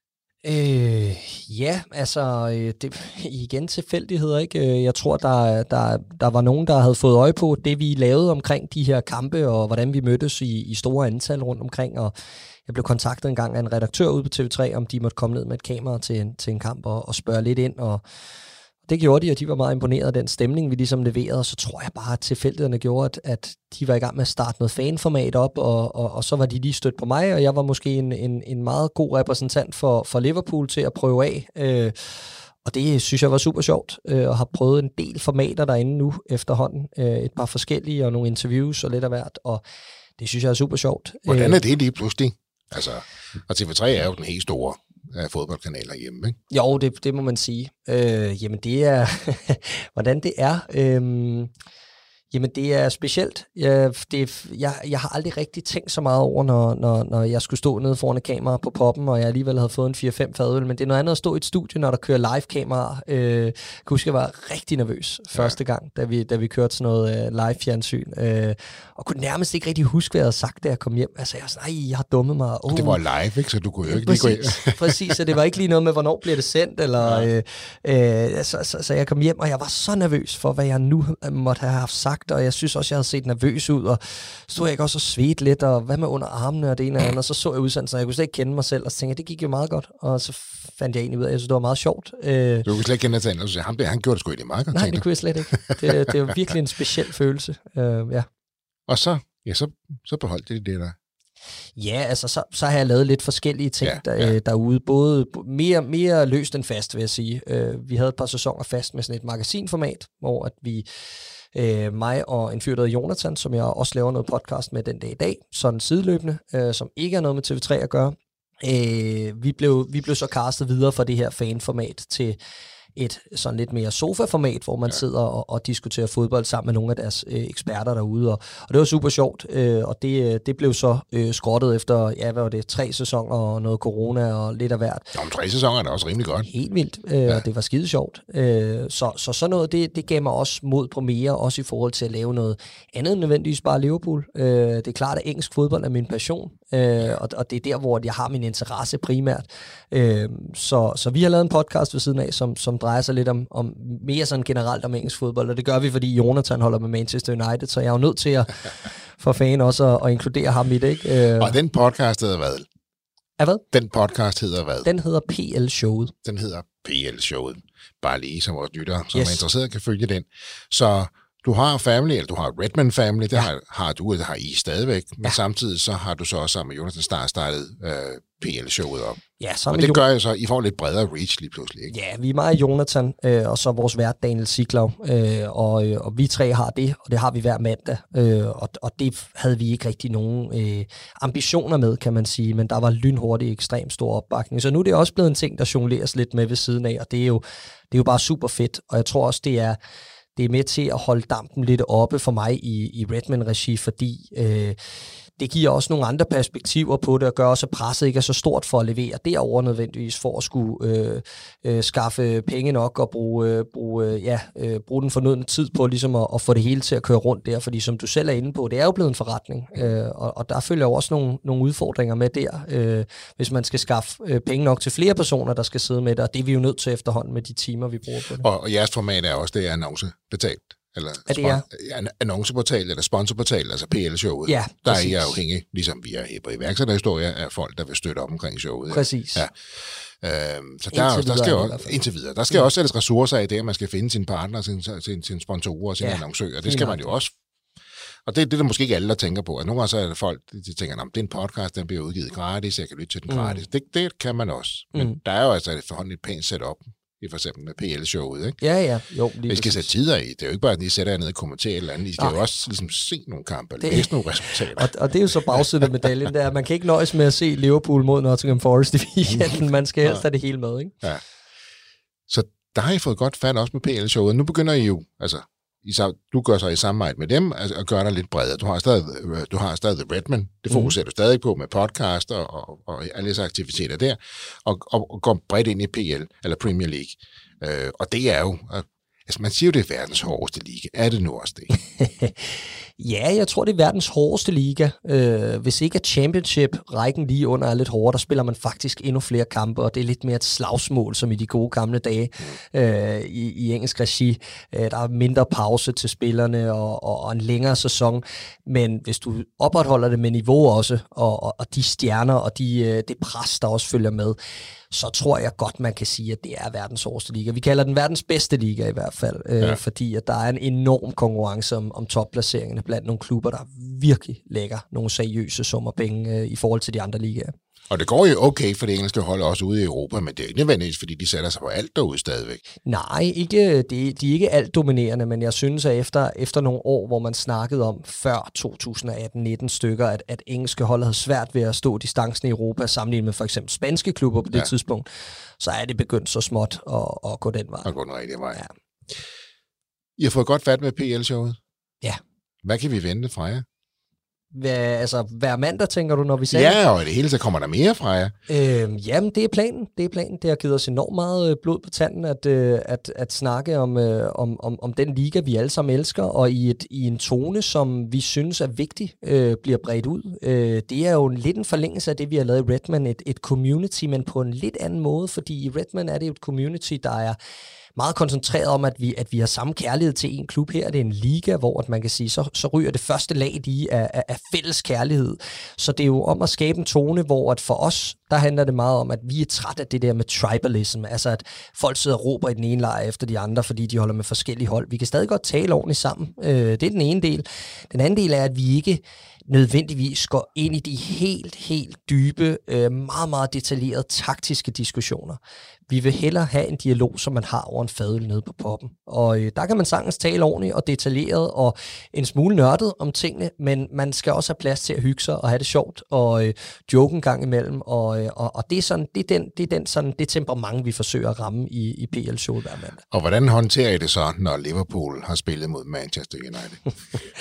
Øh, ja, altså, det, igen tilfældigheder, ikke? Jeg tror, der, der, der var nogen, der havde fået øje på det, vi lavede omkring de her kampe, og hvordan vi mødtes i, i store antal rundt omkring, og jeg blev kontaktet en gang af en redaktør ude på T V tre, om de måtte komme ned med et kamera til en, til en kamp og, og spørge lidt ind, og det gjorde de, og de var meget imponeret af den stemning, vi ligesom leverede, og så tror jeg bare, at tilfældighederne gjorde, at, at de var i gang med at starte noget fanformat op, og, og, og så var de lige stødt på mig, og jeg var måske en, en, en meget god repræsentant for, for Liverpool til at prøve af, øh, og det synes jeg var super sjovt, øh, og har prøvet en del formater derinde nu efterhånden, øh, et par forskellige, og nogle interviews og lidt af hvert, og det synes jeg er super sjovt. Hvordan er det lige pludselig? Altså, og T V tre er jo den helt store af fodboldkanaler hjemme, ikke? Jo, det, det må man sige. Øh, jamen det er, hvordan det er, øh, jamen det er specielt. Jeg, det, jeg, jeg har aldrig rigtig tænkt så meget over, når, når, når jeg skulle stå nede foran et kamera på poppen, og jeg alligevel havde fået en fire fem fadøl, men det er noget andet at stå i et studie, når der kører live-kameraer. Øh, jeg kan huske, jeg var rigtig nervøs første gang, da vi, da vi kørte sådan noget uh, live-fjernsyn, øh, og kunne nærmest ikke rigtig huske, hvad jeg havde sagt, da jeg kom hjem. Altså jeg var sådan, nej, jeg har dummet mig. Oh. Det var live, ikke? Så du kunne jo ikke præcis, lige gå ind. Præcis, så det var ikke lige noget med, hvornår bliver det sendt, eller, ja. øh, øh, så, så, så jeg kom hjem, og jeg var så nervøs for, hvad jeg nu måtte have haft sagt, og jeg synes også, jeg havde set nervøs ud, og så stod jeg ikke også og svedte lidt, og hvad med under armene og det ene og andet, og så så jeg udsendelsen, og jeg kunne slet ikke kende mig selv, og så tænkte jeg, det gik jo meget godt, og så fandt jeg egentlig ud af, at jeg synes, det var meget sjovt. Øh, du kunne slet ikke kende dig til, ham der, han gjorde det sgu egentlig meget godt. Nej, det kunne jeg slet ikke. Det, det var virkelig en speciel følelse, øh, ja. Og så, ja, så, så beholdt det det der. Ja, altså så, så har jeg lavet lidt forskellige ting ja, der, ja. derude, både mere, mere løst end fast, vil jeg sige. Øh, vi havde et par sæsoner fast med sådan et magasinformat, hvor at vi, øh, mig og en fyr, der hedder Jonathan, som jeg også laver noget podcast med den dag i dag, sådan sideløbende, øh, som ikke har noget med T V tre at gøre. Øh, vi, blev, vi blev så castet videre fra det her fanformat til et sådan lidt mere sofa-format, hvor man ja. sidder og, og diskuterer fodbold sammen med nogle af deres øh, eksperter derude, og, og det var super sjovt, øh, og det, det blev så øh, skrottet efter, ja, hvad var det, tre sæsoner og noget corona og lidt af hvert. Om tre sæsoner er det også rimelig godt. Helt vildt, øh, ja. og det var skide sjovt. Øh, så, så sådan noget, det, det gav mig også mod på mere, også i forhold til at lave noget andet end nødvendigvis bare Liverpool. Øh, det er klart, at engelsk fodbold er min passion, øh, og, og det er der, hvor jeg har min interesse primært. Øh, så, så vi har lavet en podcast ved siden af, som, som drejer sig lidt om, om mere sådan generelt om engelsk fodbold, og det gør vi, fordi Jonathan holder med Manchester United, så jeg er jo nødt til at for fan også at, at inkludere ham i det, ikke? Og den podcast hedder hvad? Er hvad? Den podcast hedder hvad? Den hedder P L-showet. Den hedder P L-showet. Bare lige som vores lyttere, som yes. er interesseret, kan følge den. Så du har Family, eller du har Redman Family, det ja. har, har du, det har I stadigvæk, men ja. samtidig så har du så også sammen med Jonathan Starr startet øh, P L-showet op. Ja, så og det gør jo så, I får lidt bredere reach lige pludselig, ikke? Ja, vi er meget Jonathan, øh, og så vores vært Daniel Siglov, øh, og, øh, og vi tre har det, og det har vi hver mandag, øh, og, og det havde vi ikke rigtig nogen øh, ambitioner med, kan man sige, men der var lynhurtigt ekstremt stor opbakning, så nu er det også blevet en ting, der jongleres lidt med ved siden af, og det er jo, det er jo bare super fedt, og jeg tror også, det er det er med til at holde dampen lidt oppe for mig i, i Redman-regi, fordi øh, det giver også nogle andre perspektiver på det, og gør også, at presset ikke er så stort for at levere derover nødvendigvis, for at skulle øh, øh, skaffe penge nok og bruge, øh, bruge, øh, ja, øh, bruge den fornødne tid på ligesom at, at få det hele til at køre rundt der, fordi som du selv er inde på, det er jo blevet en forretning, øh, og, og der følger jo også nogle, nogle udfordringer med der, øh, hvis man skal skaffe øh, penge nok til flere personer, der skal sidde med det, og det er vi jo nødt til efterhånden med de timer, vi bruger på det. Og, og jeres format er også, det er annoncebetalt. Eller er det er? Spon- annonceportal eller sponsorportal, altså P L-showet. Ja, der er I afhængig, ligesom vi er her på iværksætterhistorier, af folk, der vil støtte op omkring showet. Præcis. Ja. Øhm, så der, der, der skal også, indtil videre, der skal ja. også sættes ressourcer i det, at man skal finde sine partner, sine, sine, sine sponsorer og sine ja, annoncører. Det skal man jo også. Og det er det, der måske ikke alle, der tænker på. At nogle gange så er det folk, de tænker, at det er en podcast, den bliver udgivet gratis, jeg kan lytte til den gratis. Mm. Det, det kan man også. Men mm. der er jo altså efterhånden et pænt setup. I for eksempel med P L-showet, ikke? Ja, ja. Jo, lige I skal sætte tider i. Det er jo ikke bare, at I sætter jer ned og kommenterer eller andet. I skal Nej. jo også ligesom se nogle kampe, eller læse nogle resultater. Og, og det er jo så bagsiden af medaljen, der man kan ikke nøjes med at se Liverpool mod Nottingham Forest i weekenden. Man skal helst have det hele med, ikke? Ja. Så der har I fået godt fat også med P L-showet. Nu begynder I jo, altså, I, du gør så i samarbejde med dem, altså, og gør dig lidt bredere. Du har stadig, du har stadig The Redman. Det fokuserer mm. du stadig på med podcast og, og, og alle disse aktiviteter der, og, og, og går bredt ind i P L, eller Premier League. Øh, og det er jo, altså man siger jo, det er verdens hårdeste liga. Er det nu også det? Ja, jeg tror, det er verdens hårdeste liga. Øh, hvis ikke er championship-rækken lige under er lidt hårdere, der spiller man faktisk endnu flere kampe, og det er lidt mere et slagsmål, som i de gode gamle dage øh, i, i engelsk regi. Øh, der er mindre pause til spillerne og, og, og en længere sæson, men hvis du opretholder det med niveau også, og, og, og de stjerner og de, det pres, der også følger med, så tror jeg godt, man kan sige, at det er verdens hårdeste liga. Vi kalder den verdens bedste liga i hvert fald, øh, ja. fordi at der er en enorm konkurrence om, om topplaceringerne blandt nogle klubber, der virkelig lægger nogle seriøse summer penge øh, i forhold til de andre ligaer. Og det går jo okay for det engelske hold også ude i Europa, men det er ikke nødvendigvis, fordi de sætter sig på alt derude stadigvæk. Nej, ikke, det, de er ikke alt dominerende, men jeg synes, at efter, efter nogle år, hvor man snakkede om før to tusind atten nitten stykker, at, at engelske hold havde svært ved at stå distancen i Europa, sammenlignet med for eksempel spanske klubber på det ja. tidspunkt, så er det begyndt så småt at, at gå den vej. At gå den rigtige vej. Ja. I har fået godt fat med P L-showet? Ja. Hvad kan vi vente fra jer? Hver, altså, hver mandag, tænker du, når vi sagde? Ja, og i det hele taget kommer der mere fra jer. Øhm, jamen, det er planen. Det er planen. Det har givet os enormt meget blod på tanden at, at, at snakke om, om, om, om den liga, vi alle sammen elsker, og i, et, i en tone, som vi synes er vigtig, øh, bliver bredt ud. Øh, det er jo lidt en forlængelse af det, vi har lavet i Redman, et, et community, men på en lidt anden måde, fordi i Redman er det jo et community, der er meget koncentreret om, at vi, at vi har samme kærlighed til en klub her. Det er en liga, hvor at man kan sige, så, så ryger det første lag i af, af, af fælles kærlighed. Så det er jo om at skabe en tone, hvor at for os, der handler det meget om, at vi er træt af det der med tribalism. Altså at folk sidder og råber i den ene lejr efter de andre, fordi de holder med forskellige hold. Vi kan stadig godt tale ordentligt sammen. Øh, det er den ene del. Den anden del er, at vi ikke nødvendigvis går ind i de helt, helt dybe, øh, meget, meget detaljerede taktiske diskussioner. Vi vil hellere have en dialog, som man har over en fadøl nede på poppen. Og øh, der kan man sagtens tale ordentligt og detaljeret og en smule nørdet om tingene, men man skal også have plads til at hygge sig og have det sjovt og øh, joke en gang imellem. Og, øh, og, og det er sådan, det er den, det er den sådan, det temperament, vi forsøger at ramme i, i P L-showet hver mandag. Og hvordan håndterer I det så, når Liverpool har spillet mod Manchester United?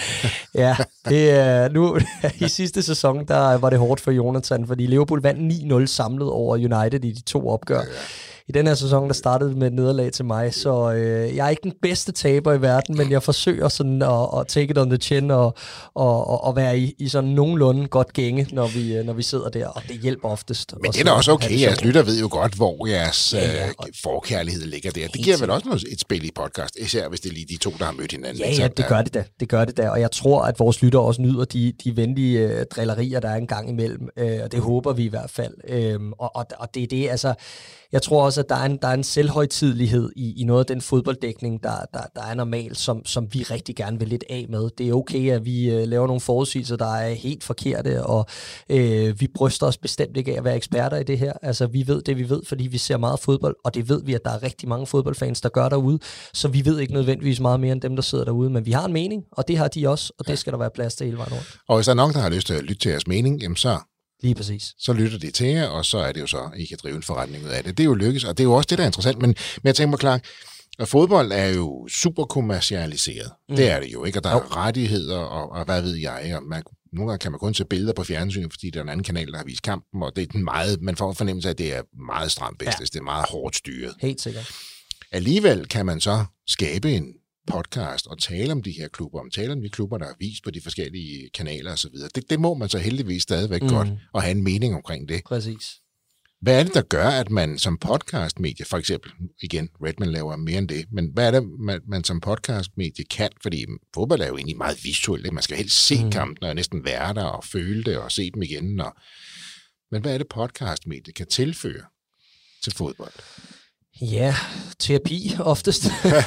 Ja, det er nu i sidste sæson, der var det hårdt for Jonathan, fordi Liverpool vandt ni nul samlet over United i de to opgør. Ja, ja. I den her sæson, der startede med et nederlag til mig, så øh, jeg er ikke den bedste taber i verden, men jeg forsøger sådan at, at take it on the chin og, og, og, og være i, i sådan nogenlunde godt gænge, når vi, når vi sidder der, og det hjælper oftest. Men det er da også okay, jeres lytter ved jo godt, hvor jeres ja, ja. Øh, forkærlighed ligger der. Det giver vel også noget, et spil i podcast, især hvis det er lige de to, der har mødt hinanden. Ja, ja, det gør det da, det gør det da, og jeg tror, at vores lytter også nyder de, de venlige øh, drillerier, der er en gang imellem, øh, og det håber vi i hvert fald. Øh, og, og, og det er det, altså, jeg tror også, at der er en, der er en selvhøjtidelighed i, i noget af den fodbolddækning, der, der, der er normal, som, som vi rigtig gerne vil lidt af med. Det er okay, at vi øh, laver nogle forudsigelser, der er helt forkerte, og øh, vi bryster os bestemt ikke af at være eksperter i det her. Altså, vi ved det, vi ved, fordi vi ser meget fodbold, og det ved vi, at der er rigtig mange fodboldfans, der gør derude, så vi ved ikke nødvendigvis meget mere end dem, der sidder derude, men vi har en mening, og det har de også, og det skal der være plads til hele vejen rundt. Og hvis der er nogen, der har lyst til at lytte til jeres mening, jamen så Lige præcis. Så lytter de til jer, og så er det jo så, I kan drive en forretning ud af det. Det er jo lykkes, og det er jo også det, der er interessant. Men, men jeg tænker mig klart, at fodbold er jo super kommercialiseret. Mm. Det er det jo, ikke? Og der er rettigheder, og, og hvad ved jeg, og man, nogle gange kan man kun se billeder på fjernsynet, fordi der er en anden kanal, der har vist kampen, og det er den meget, man får fornemmelse af, at det er meget stramt business, ja. Det er meget hårdt styret. Helt sikkert. Alligevel kan man så skabe en podcast og tale om de her klubber, om tale om de klubber, der er vist på de forskellige kanaler osv. Det, det må man så heldigvis stadigvæk mm. godt, og have en mening omkring det. Præcis. Hvad er det, der gør, at man som podcastmedie, for eksempel, igen, Redman laver mere end det, men hvad er det, man, man som podcastmedie kan? Fordi fodbold er jo egentlig meget visuelt. Man skal helst se mm. kampen og næsten være der og føle det og se dem igen. Og... Men hvad er det, podcastmedie kan tilføre til fodbold? Ja, terapi oftest.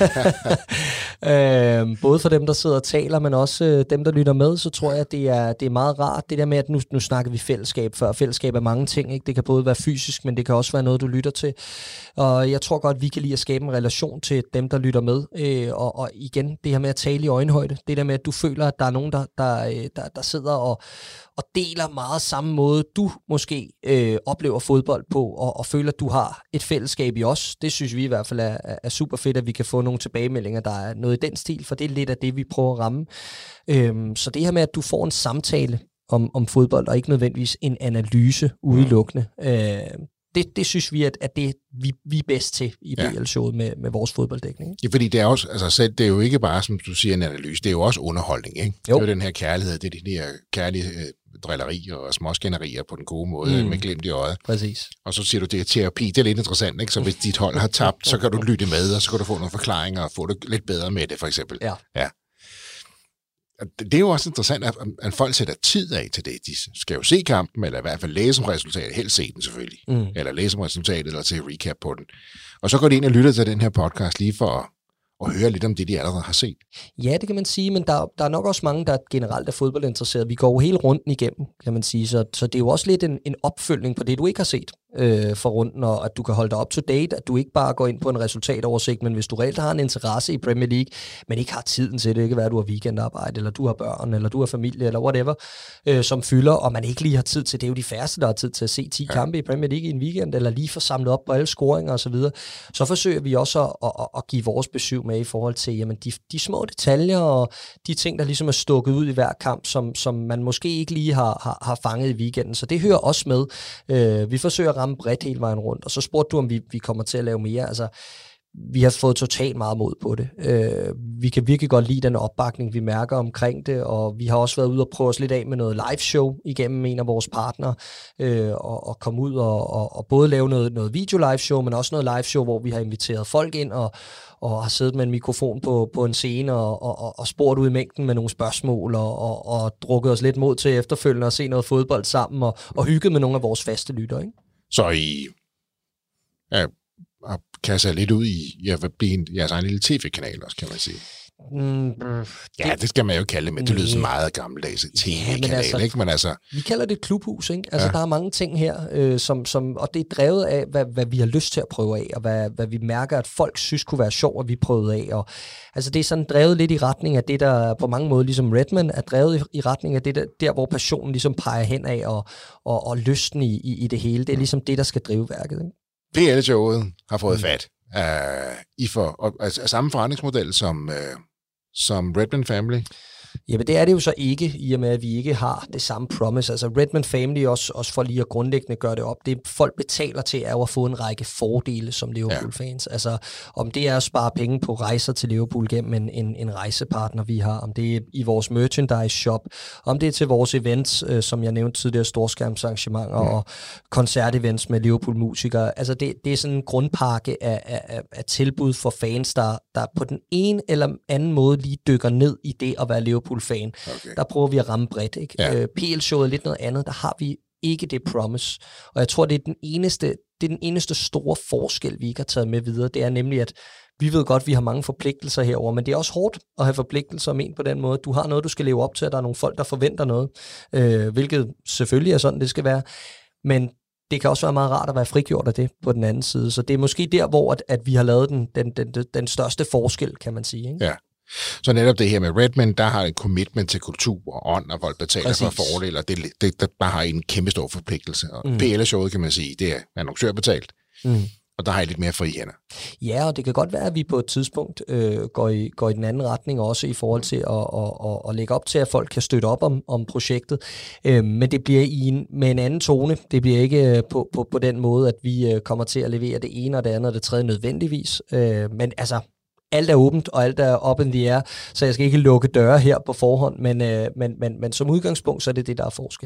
øhm, både for dem, der sidder og taler, men også øh, dem, der lytter med, så tror jeg, at det er, det er meget rart. Det der med, at nu, nu snakker vi fællesskab før. Fællesskab er mange ting, ikke? Det kan både være fysisk, men det kan også være noget, du lytter til. Og jeg tror godt, vi kan lide at skabe en relation til dem, der lytter med. Øh, og, og igen, det her med at tale i øjenhøjde. Det der med, at du føler, at der er nogen, der, der, der, der sidder og, og deler meget samme måde, du måske øh, oplever fodbold på, og, og føler, at du har et fællesskab i os. Det synes vi i hvert fald er, er super fedt, at vi kan få nogle tilbagemeldinger, der er noget i den stil, for det er lidt af det, vi prøver at ramme. Øhm, så det her med, at du får en samtale om, om fodbold, og ikke nødvendigvis en analyse udelukkende, øh, det, det synes vi, at, at det vi, vi er bedst til i B L-showet med, med vores fodbolddækning. Ja, fordi det er også, altså selv, det er jo ikke bare, som du siger, en analyse, det er jo også underholdning, ikke? Jo. Det er jo den her kærlighed, det er de her kærlige øh, drillerier og småskænderier på den gode måde, mm. med glimt i øjet. Præcis. Og så siger du, det er terapi, det er lidt interessant, ikke? Så hvis dit hold har tabt, så kan du lytte med, og så kan du få nogle forklaringer, og få det lidt bedre med det, for eksempel. Ja. Ja. Det er jo også interessant, at, at folk sætter tid af til det. De skal jo se kampen, eller i hvert fald læse om resultatet, helst se den selvfølgelig, mm. eller læse om resultatet, eller til recap på den. Og så går de ind og lytter til den her podcast lige for at, at høre lidt om det, de allerede har set. Ja, det kan man sige, men der, der er nok også mange, der generelt er fodboldinteresserede. Vi går jo hele runden igennem, kan man sige, så, så det er jo også lidt en, en opfølgning på det, du ikke har set øh, for runden, og at du kan holde dig up to date, at du ikke bare går ind på en resultatoversigt, men hvis du reelt har en interesse i Premier League, men ikke har tiden til det, ikke være, du har weekendarbejde, eller du har børn, eller du har familie, eller whatever, øh, som fylder, og man ikke lige har tid til, det er jo de færreste, der har tid til at se ti ja. kampe i Premier League i en weekend, eller lige få samlet op på alle scoringer osv., så, så forsøger vi også at, at, at give vores besøg med i forhold til jamen, de, de små detaljer, og de ting, der ligesom er stukket ud i hver kamp, som, som man måske ikke lige har, har, har fanget i weekenden, så det hører også med. Øh, vi forsøger at ramme bredt hele vejen rundt, og så spurgte du, om vi, vi kommer til at lave mere. Altså, vi har fået totalt meget mod på det. Øh, vi kan virkelig godt lide den opbakning, vi mærker omkring det, og vi har også været ude og prøve os lidt af med noget live show igennem en af vores partnere, øh, og, og komme ud og, og, og både lave noget, noget video live show, men også noget live show, hvor vi har inviteret folk ind og, og har siddet med en mikrofon på, på en scene og, og, og spurgt ud i mængden med nogle spørgsmål og, og, og drukket os lidt mod til efterfølgende og se noget fodbold sammen og, og hygget med nogle af vores faste lytter, ikke? Så I ja, har kastet lidt ud i ja, at blive en, jeres egen lille tv-kanal også, kan man sige. Mm, ja, det, det skal man jo kalde det, men det lyder så meget gammeldags tv-kanal, ja, altså, ikke? Men altså, vi kalder det et klubhus, ikke? Altså, ja. Der er mange ting her, øh, som, som, og det er drevet af, hvad, hvad vi har lyst til at prøve af, og hvad, hvad vi mærker, at folk synes kunne være sjovt, at vi prøvede af. Og, altså, det er sådan drevet lidt i retning af det, der på mange måder, ligesom Redman, er drevet i, i retning af det, der, der hvor passionen ligesom peger hen af, og, og, og lysten i, i, i det hele. Det er ligesom det, der skal drive værket, ikke? P L-showet har fået fat. Uh, I for, og, altså, samme forretningsmodel som, uh, som Redman Family? Jamen det er det jo så ikke, i og med at vi ikke har det samme promise. Altså Redman Family, også, også for lige at grundlæggende gøre det op, det folk betaler til er jo at få en række fordele som Liverpool-fans. Ja. Altså om det er at spare penge på rejser til Liverpool gennem en, en, en rejsepartner, vi har, om det er i vores merchandise-shop, om det er til vores events, øh, som jeg nævnte tidligere, storskærmsarrangementer ja. og koncertevents med Liverpool-musikere. Altså det, det er sådan en grundpakke af, af, af tilbud for fans, der, der på den ene eller anden måde lige dykker ned i det at være Liverpool fan. Okay. Der prøver vi at ramme bredt, ikke? Ja. Øh, P L-showet er lidt noget andet, der har vi ikke det promise. Og jeg tror, det er den eneste, det er den eneste store forskel, vi ikke har taget med videre. Det er nemlig, at vi ved godt, at vi har mange forpligtelser herover, men det er også hårdt at have forpligtelser ment på den måde. Du har noget, du skal leve op til, at der er nogle folk, der forventer noget, øh, hvilket selvfølgelig er sådan, det skal være. Men det kan også være meget rart at være frigjort af det på den anden side. Så det er måske der, hvor at, at vi har lavet den, den, den, den største forskel, kan man sige, ikke? Ja. Så netop det her med Redman, der har en commitment til kultur og ånd, og folk betaler Præcis. for fordele, og det, det, der, der har en kæmpe stor forpligtelse. Og mm. P L-showet, kan man sige, det er annoncørbetalt. Mm. Og der har jeg lidt mere fri hænder. Ja, og det kan godt være, at vi på et tidspunkt øh, går, i, går i den anden retning også i forhold til at, at, at, at lægge op til, at folk kan støtte op om, om projektet. Øh, men det bliver i en, med en anden tone. Det bliver ikke på, på, på den måde, at vi øh, kommer til at levere det ene og det andet og det tredje nødvendigvis. Øh, men altså, alt er åbent, og alt er up in the air, så jeg skal ikke lukke døre her på forhånd, men, øh, men, men, men som udgangspunkt, så er det det, der er forskel.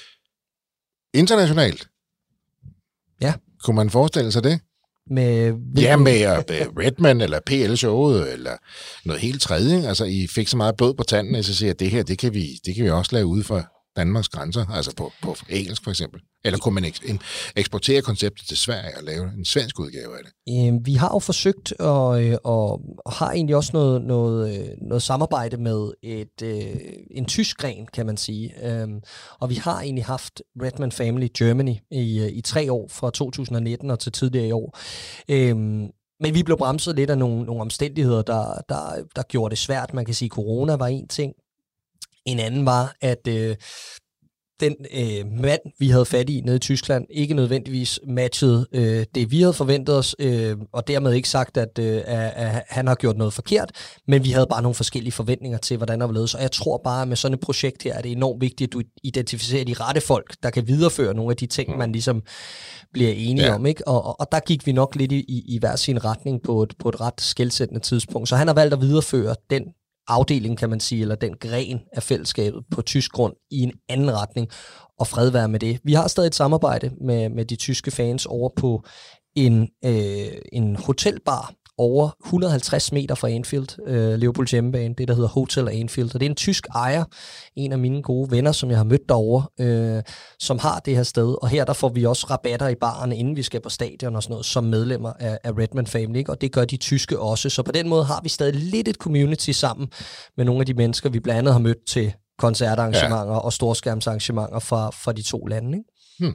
Internationalt? Ja. Kunne man forestille sig det? Med, ja, med uh, Redman eller P L-showet, eller noget helt tredje. Altså, I fik så meget blod på tanden, at så siger, at det her, det kan vi, det kan vi også lave ude for Danmarks grænser, altså på, på engelsk for eksempel. Eller kunne man ek- eksportere konceptet til Sverige og lave en svensk udgave af det? Øh, vi har jo forsøgt, og, øh, og har egentlig også noget, noget, noget samarbejde med et, øh, en tysk gren, kan man sige. Øh, og vi har egentlig haft Redman Family Germany i, i tre år, fra to tusind nitten og til tidligere i år. Øh, men vi blev bremset lidt af nogle, nogle omstændigheder, der, der, der gjorde det svært. Man kan sige, at corona var en ting. En anden var, at øh, den øh, mand, vi havde fat i nede i Tyskland, ikke nødvendigvis matchede øh, det, vi havde forventet os, øh, og dermed ikke sagt, at, øh, at han har gjort noget forkert, men vi havde bare nogle forskellige forventninger til, hvordan der var ledet. Så jeg tror bare, at med sådan et projekt her, er det enormt vigtigt, at du identificerer de rette folk, der kan videreføre nogle af de ting, man ligesom bliver enige ja. om. Ikke? Og, og, og der gik vi nok lidt i, i, i hver sin retning på et, på et ret skelsættende tidspunkt. Så han har valgt at videreføre den afdeling, kan man sige, eller den gren af fællesskabet på tysk grund i en anden retning, og fred være med det. Vi har stadig et samarbejde med, med de tyske fans over på en, øh, en hotelbar over et hundrede og halvtreds meter fra Anfield, øh, Liverpools hjemmebane, det der hedder Hotel Anfield, og det er en tysk ejer, en af mine gode venner, som jeg har mødt derovre, øh, som har det her sted, og her der får vi også rabatter i baren, inden vi skal på stadion og sådan noget, som medlemmer af, af Redman Family, ikke? Og det gør de tyske også, så på den måde har vi stadig lidt et community sammen med nogle af de mennesker, vi blandt andet har mødt til koncertarrangementer ja. og storskærmsarrangementer fra, fra de to lande, ikke? Hmm.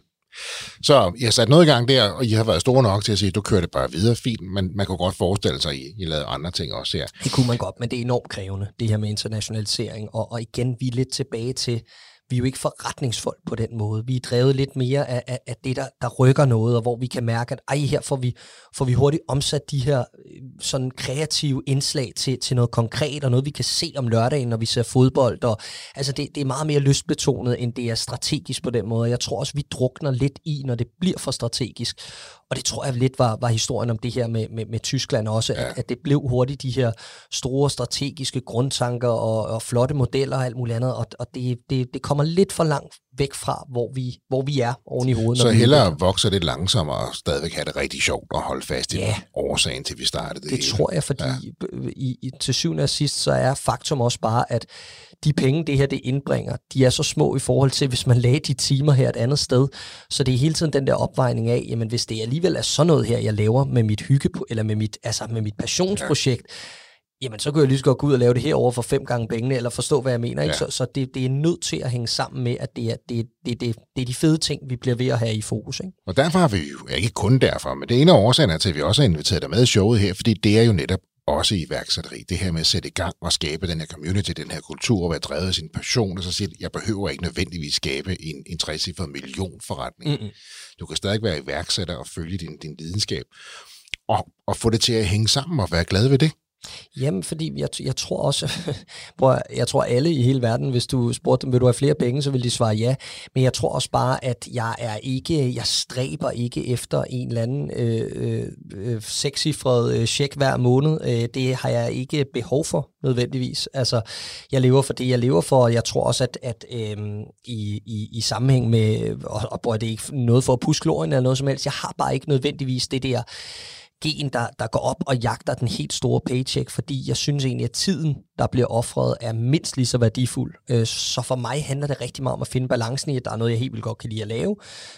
Så jeg har sat noget i gang der, og I har været store nok til at sige, at du kører det bare videre fint, men man kunne godt forestille sig, at I, I lavede andre ting også her. Det kunne man godt, men det er enormt krævende, det her med internationalisering, og, og igen, vi er lidt tilbage til, vi er jo ikke forretningsfolk på den måde. Vi er drevet lidt mere af, af, af det, der, der rykker noget, og hvor vi kan mærke, at ej, her får vi, får vi hurtigt omsat de her sådan kreative indslag til, til noget konkret, og noget, vi kan se om lørdagen, når vi ser fodbold. Og, altså, det, det er meget mere lystbetonet, end det er strategisk på den måde. Jeg tror også, vi drukner lidt i, når det bliver for strategisk. Og det tror jeg lidt var, var historien om det her med, med, med Tyskland også, ja. at, at det blev hurtigt de her store strategiske grundtanker og, og flotte modeller og alt muligt andet, og, og det, det, det kommer lidt for langt væk fra, hvor vi, hvor vi er oven i hovedet. Så hellere vokser lidt langsommere og stadigvæk have det rigtig sjovt og holde fast i ja. årsagen til, vi startede det Det hele. tror jeg, fordi ja. i, i, til syvende og sidst, så er faktum også bare, at de penge, det her det indbringer, de er så små i forhold til, hvis man lagde de timer her et andet sted. Så det er hele tiden den der opvejning af, jamen hvis det alligevel er sådan noget her, jeg laver med mit hygge, eller med mit, altså med mit passionsprojekt, ja. jamen så kan jeg lige så godt gå ud og lave det herover for fem gange pengene, eller forstå, hvad jeg mener. Ikke? Ja. Så, så det, det er nødt til at hænge sammen med, at det er, det, det, det, det er de fede ting, vi bliver ved at have i fokus. Ikke? Og derfor har vi jo, ikke kun derfor, men det ene af årsagen er til, at vi også har inviteret dig med i showet her, fordi det er jo netop også iværksætteri. Det her med at sætte i gang og skabe den her community, den her kultur, og være drevet af sin passion, og så sige, jeg behøver ikke nødvendigvis skabe en, en trecifret millionforretning. Mm-hmm. Du kan stadig være iværksætter og følge din, din lidenskab, og, og få det til at hænge sammen og være glad ved det. Jamen, fordi jeg, jeg tror også, prøv, jeg tror alle i hele verden, hvis du spurgte dem, vil du have flere penge, så vil de svare ja. Men jeg tror også bare, at jeg er ikke, jeg stræber ikke efter en eller anden øh, øh, sekscifret øh, check hver måned. Øh, det har jeg ikke behov for nødvendigvis. Altså, jeg lever for det, jeg lever for, og jeg tror også, at, at øh, i, i, i sammenhæng med, og, og bror, det er ikke noget for at puske glorien eller noget som helst, jeg har bare ikke nødvendigvis det der gen, der, der går op og jagter den helt store paycheck, fordi jeg synes egentlig, at tiden, der bliver offret, er mindst lige så værdifuld. Så for mig handler det rigtig meget om at finde balancen i, at der er noget, jeg helt vildt godt kan lide at lave,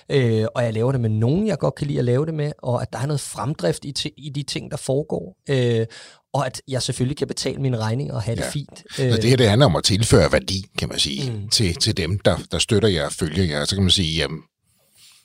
og jeg laver det med nogen, jeg godt kan lide at lave det med, og at der er noget fremdrift i, i de ting, der foregår, og at jeg selvfølgelig kan betale mine regninger og have ja. det fint. Så det her, det handler om at tilføre værdi, kan man sige, mm. til, til dem, der, der støtter jer og følger jer. Så kan man sige, jamen,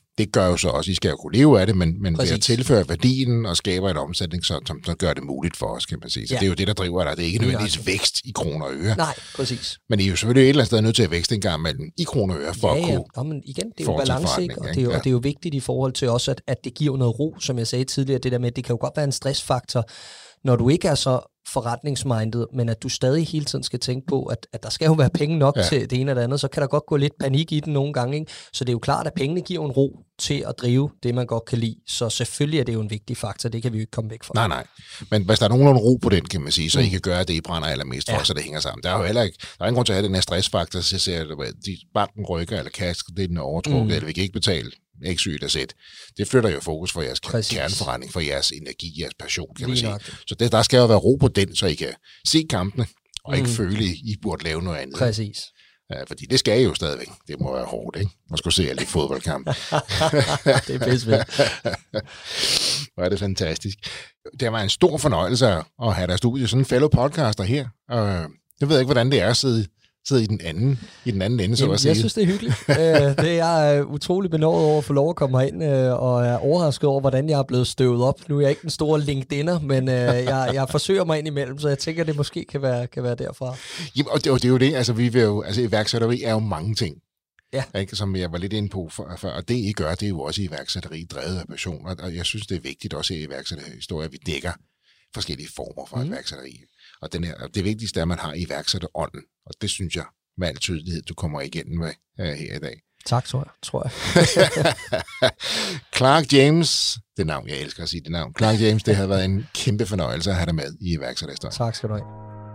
det gør jo så også, I skal jo kunne leve af det, men, men ved at Præcis. tilføre værdien og skaber et omsætning, så, som så gør det muligt for os, kan man sige. Så Ja. det er jo det, der driver dig. Det er ikke nødvendigvis Nøjagtigt. vækst i kroner og øre. Nej, præcis. Men I er jo selvfølgelig et eller andet sted nødt til at vækste en gang mellem i kroner og øre, for Ja, at ja. kunne Nå, men igen, det er jo foretage balance, ikke? forretning, Og ikke? det, er jo, Ja. og det er jo vigtigt i forhold til også, at, at det giver noget ro, som jeg sagde tidligere, det der med, at det kan jo godt være en stressfaktor, når du ikke er så forretningsmindet, men at du stadig hele tiden skal tænke på, at, at der skal jo være penge nok Ja. ja. til det ene og det andet, så kan der godt gå lidt panik i den nogle gange, ikke? Så det er jo klart, at pengene giver en ro til at drive det, man godt kan lide. Så selvfølgelig er det jo en vigtig faktor, det kan vi jo ikke komme væk fra. Nej, nej. Men hvis der er nogenlunde ro på den, kan man sige, så mm. I kan gøre det, I brænder allermest for, Ja. så det hænger sammen. Der er jo heller ikke, der er ingen grund til at have den her stressfaktor, så ser jeg, at de banken rykker, eller kasken, det er den overtrukket, mm. eller vi kan ikke betale X, Y eller Z. Det flytter jo fokus for jeres Præcis. kerneforretning, for jeres energi, jeres passion, kan man Lige sige. nok. Så det, der skal jo være ro på den, så I kan se kampene, og ikke Mm. føle, at I burde lave noget andet. Præcis. Ja, fordi det skal I jo stadigvæk. Det må være hårdt, ikke? Man skulle se alle de fodboldkamp. Det er pisse fedt. Hvor er det fantastisk. Det var en stor fornøjelse at have dig i studiet, sådan en fellow podcaster her. Og jeg ved ikke, hvordan det er at sidde, sidde i den anden, i den anden ende, så Jamen, at sige. jeg synes, det er hyggeligt. øh, det er jeg er utrolig benådet over at få lov at komme herind, øh, og er overrasket over, hvordan jeg er blevet støvet op. Nu er jeg ikke den store LinkedIner, men øh, jeg, jeg forsøger mig ind imellem, så jeg tænker, det måske kan være, kan være derfra. Jamen, og det, og det er jo det, altså vi vil jo, altså iværksætteri er jo mange ting. Ja. Ikke, som jeg var lidt inde på før, før, og det I gør, det er jo også iværksætteri drevet af passion, og, og jeg synes, det er vigtigt også i iværksætterhistorier, at vi dækker forskellige former for mm. iværksætteri. Og den her, det vigtigste er, at man har iværksætterånden, og det synes jeg med al tydelighed, du kommer igennem med uh, her i dag. Tak, tror jeg. Tror jeg. Clark James, det navn, jeg elsker at sige det navn. Clark James, det har været en kæmpe fornøjelse at have dig med i iværksætterhistorien. Tak skal du have.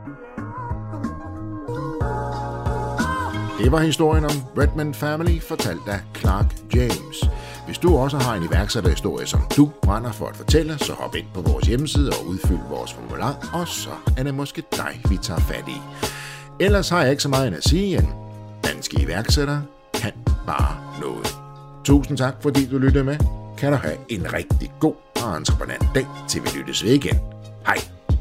Det var historien om Redman Family, fortalt af Clark James. Hvis du også har en iværksætterhistorie, som du brænder for at fortælle, så hop ind på vores hjemmeside og udfyld vores formular, og så er det måske dig, vi tager fat i. Ellers har jeg ikke så meget end at sige, end danske iværksættere kan bare noget. Tusind tak, fordi du lyttede med. Kan du have en rigtig god og entreprenant dag, til vi lyttes ved igen. Hej!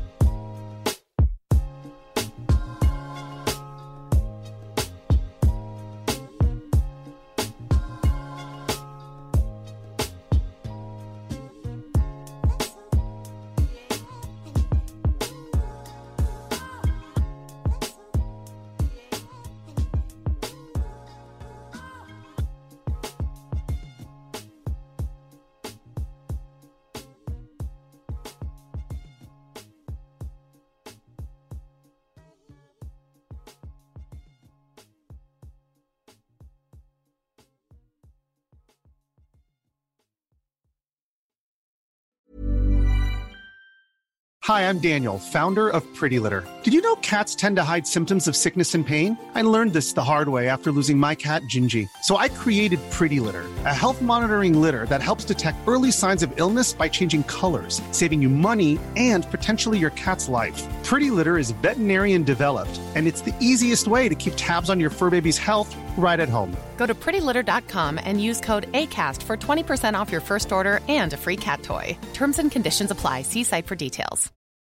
Hi, I'm Daniel, founder of Pretty Litter. Did you know cats tend to hide symptoms of sickness and pain? I learned this the hard way after losing my cat, Gingy. So I created Pretty Litter, a health monitoring litter that helps detect early signs of illness by changing colors, saving you money and potentially your cat's life. Pretty Litter is veterinarian developed, and it's the easiest way to keep tabs on your fur baby's health right at home. Go to pretty litter dot com and use code ACAST for twenty percent off your first order and a free cat toy. Terms and conditions apply. See site for details.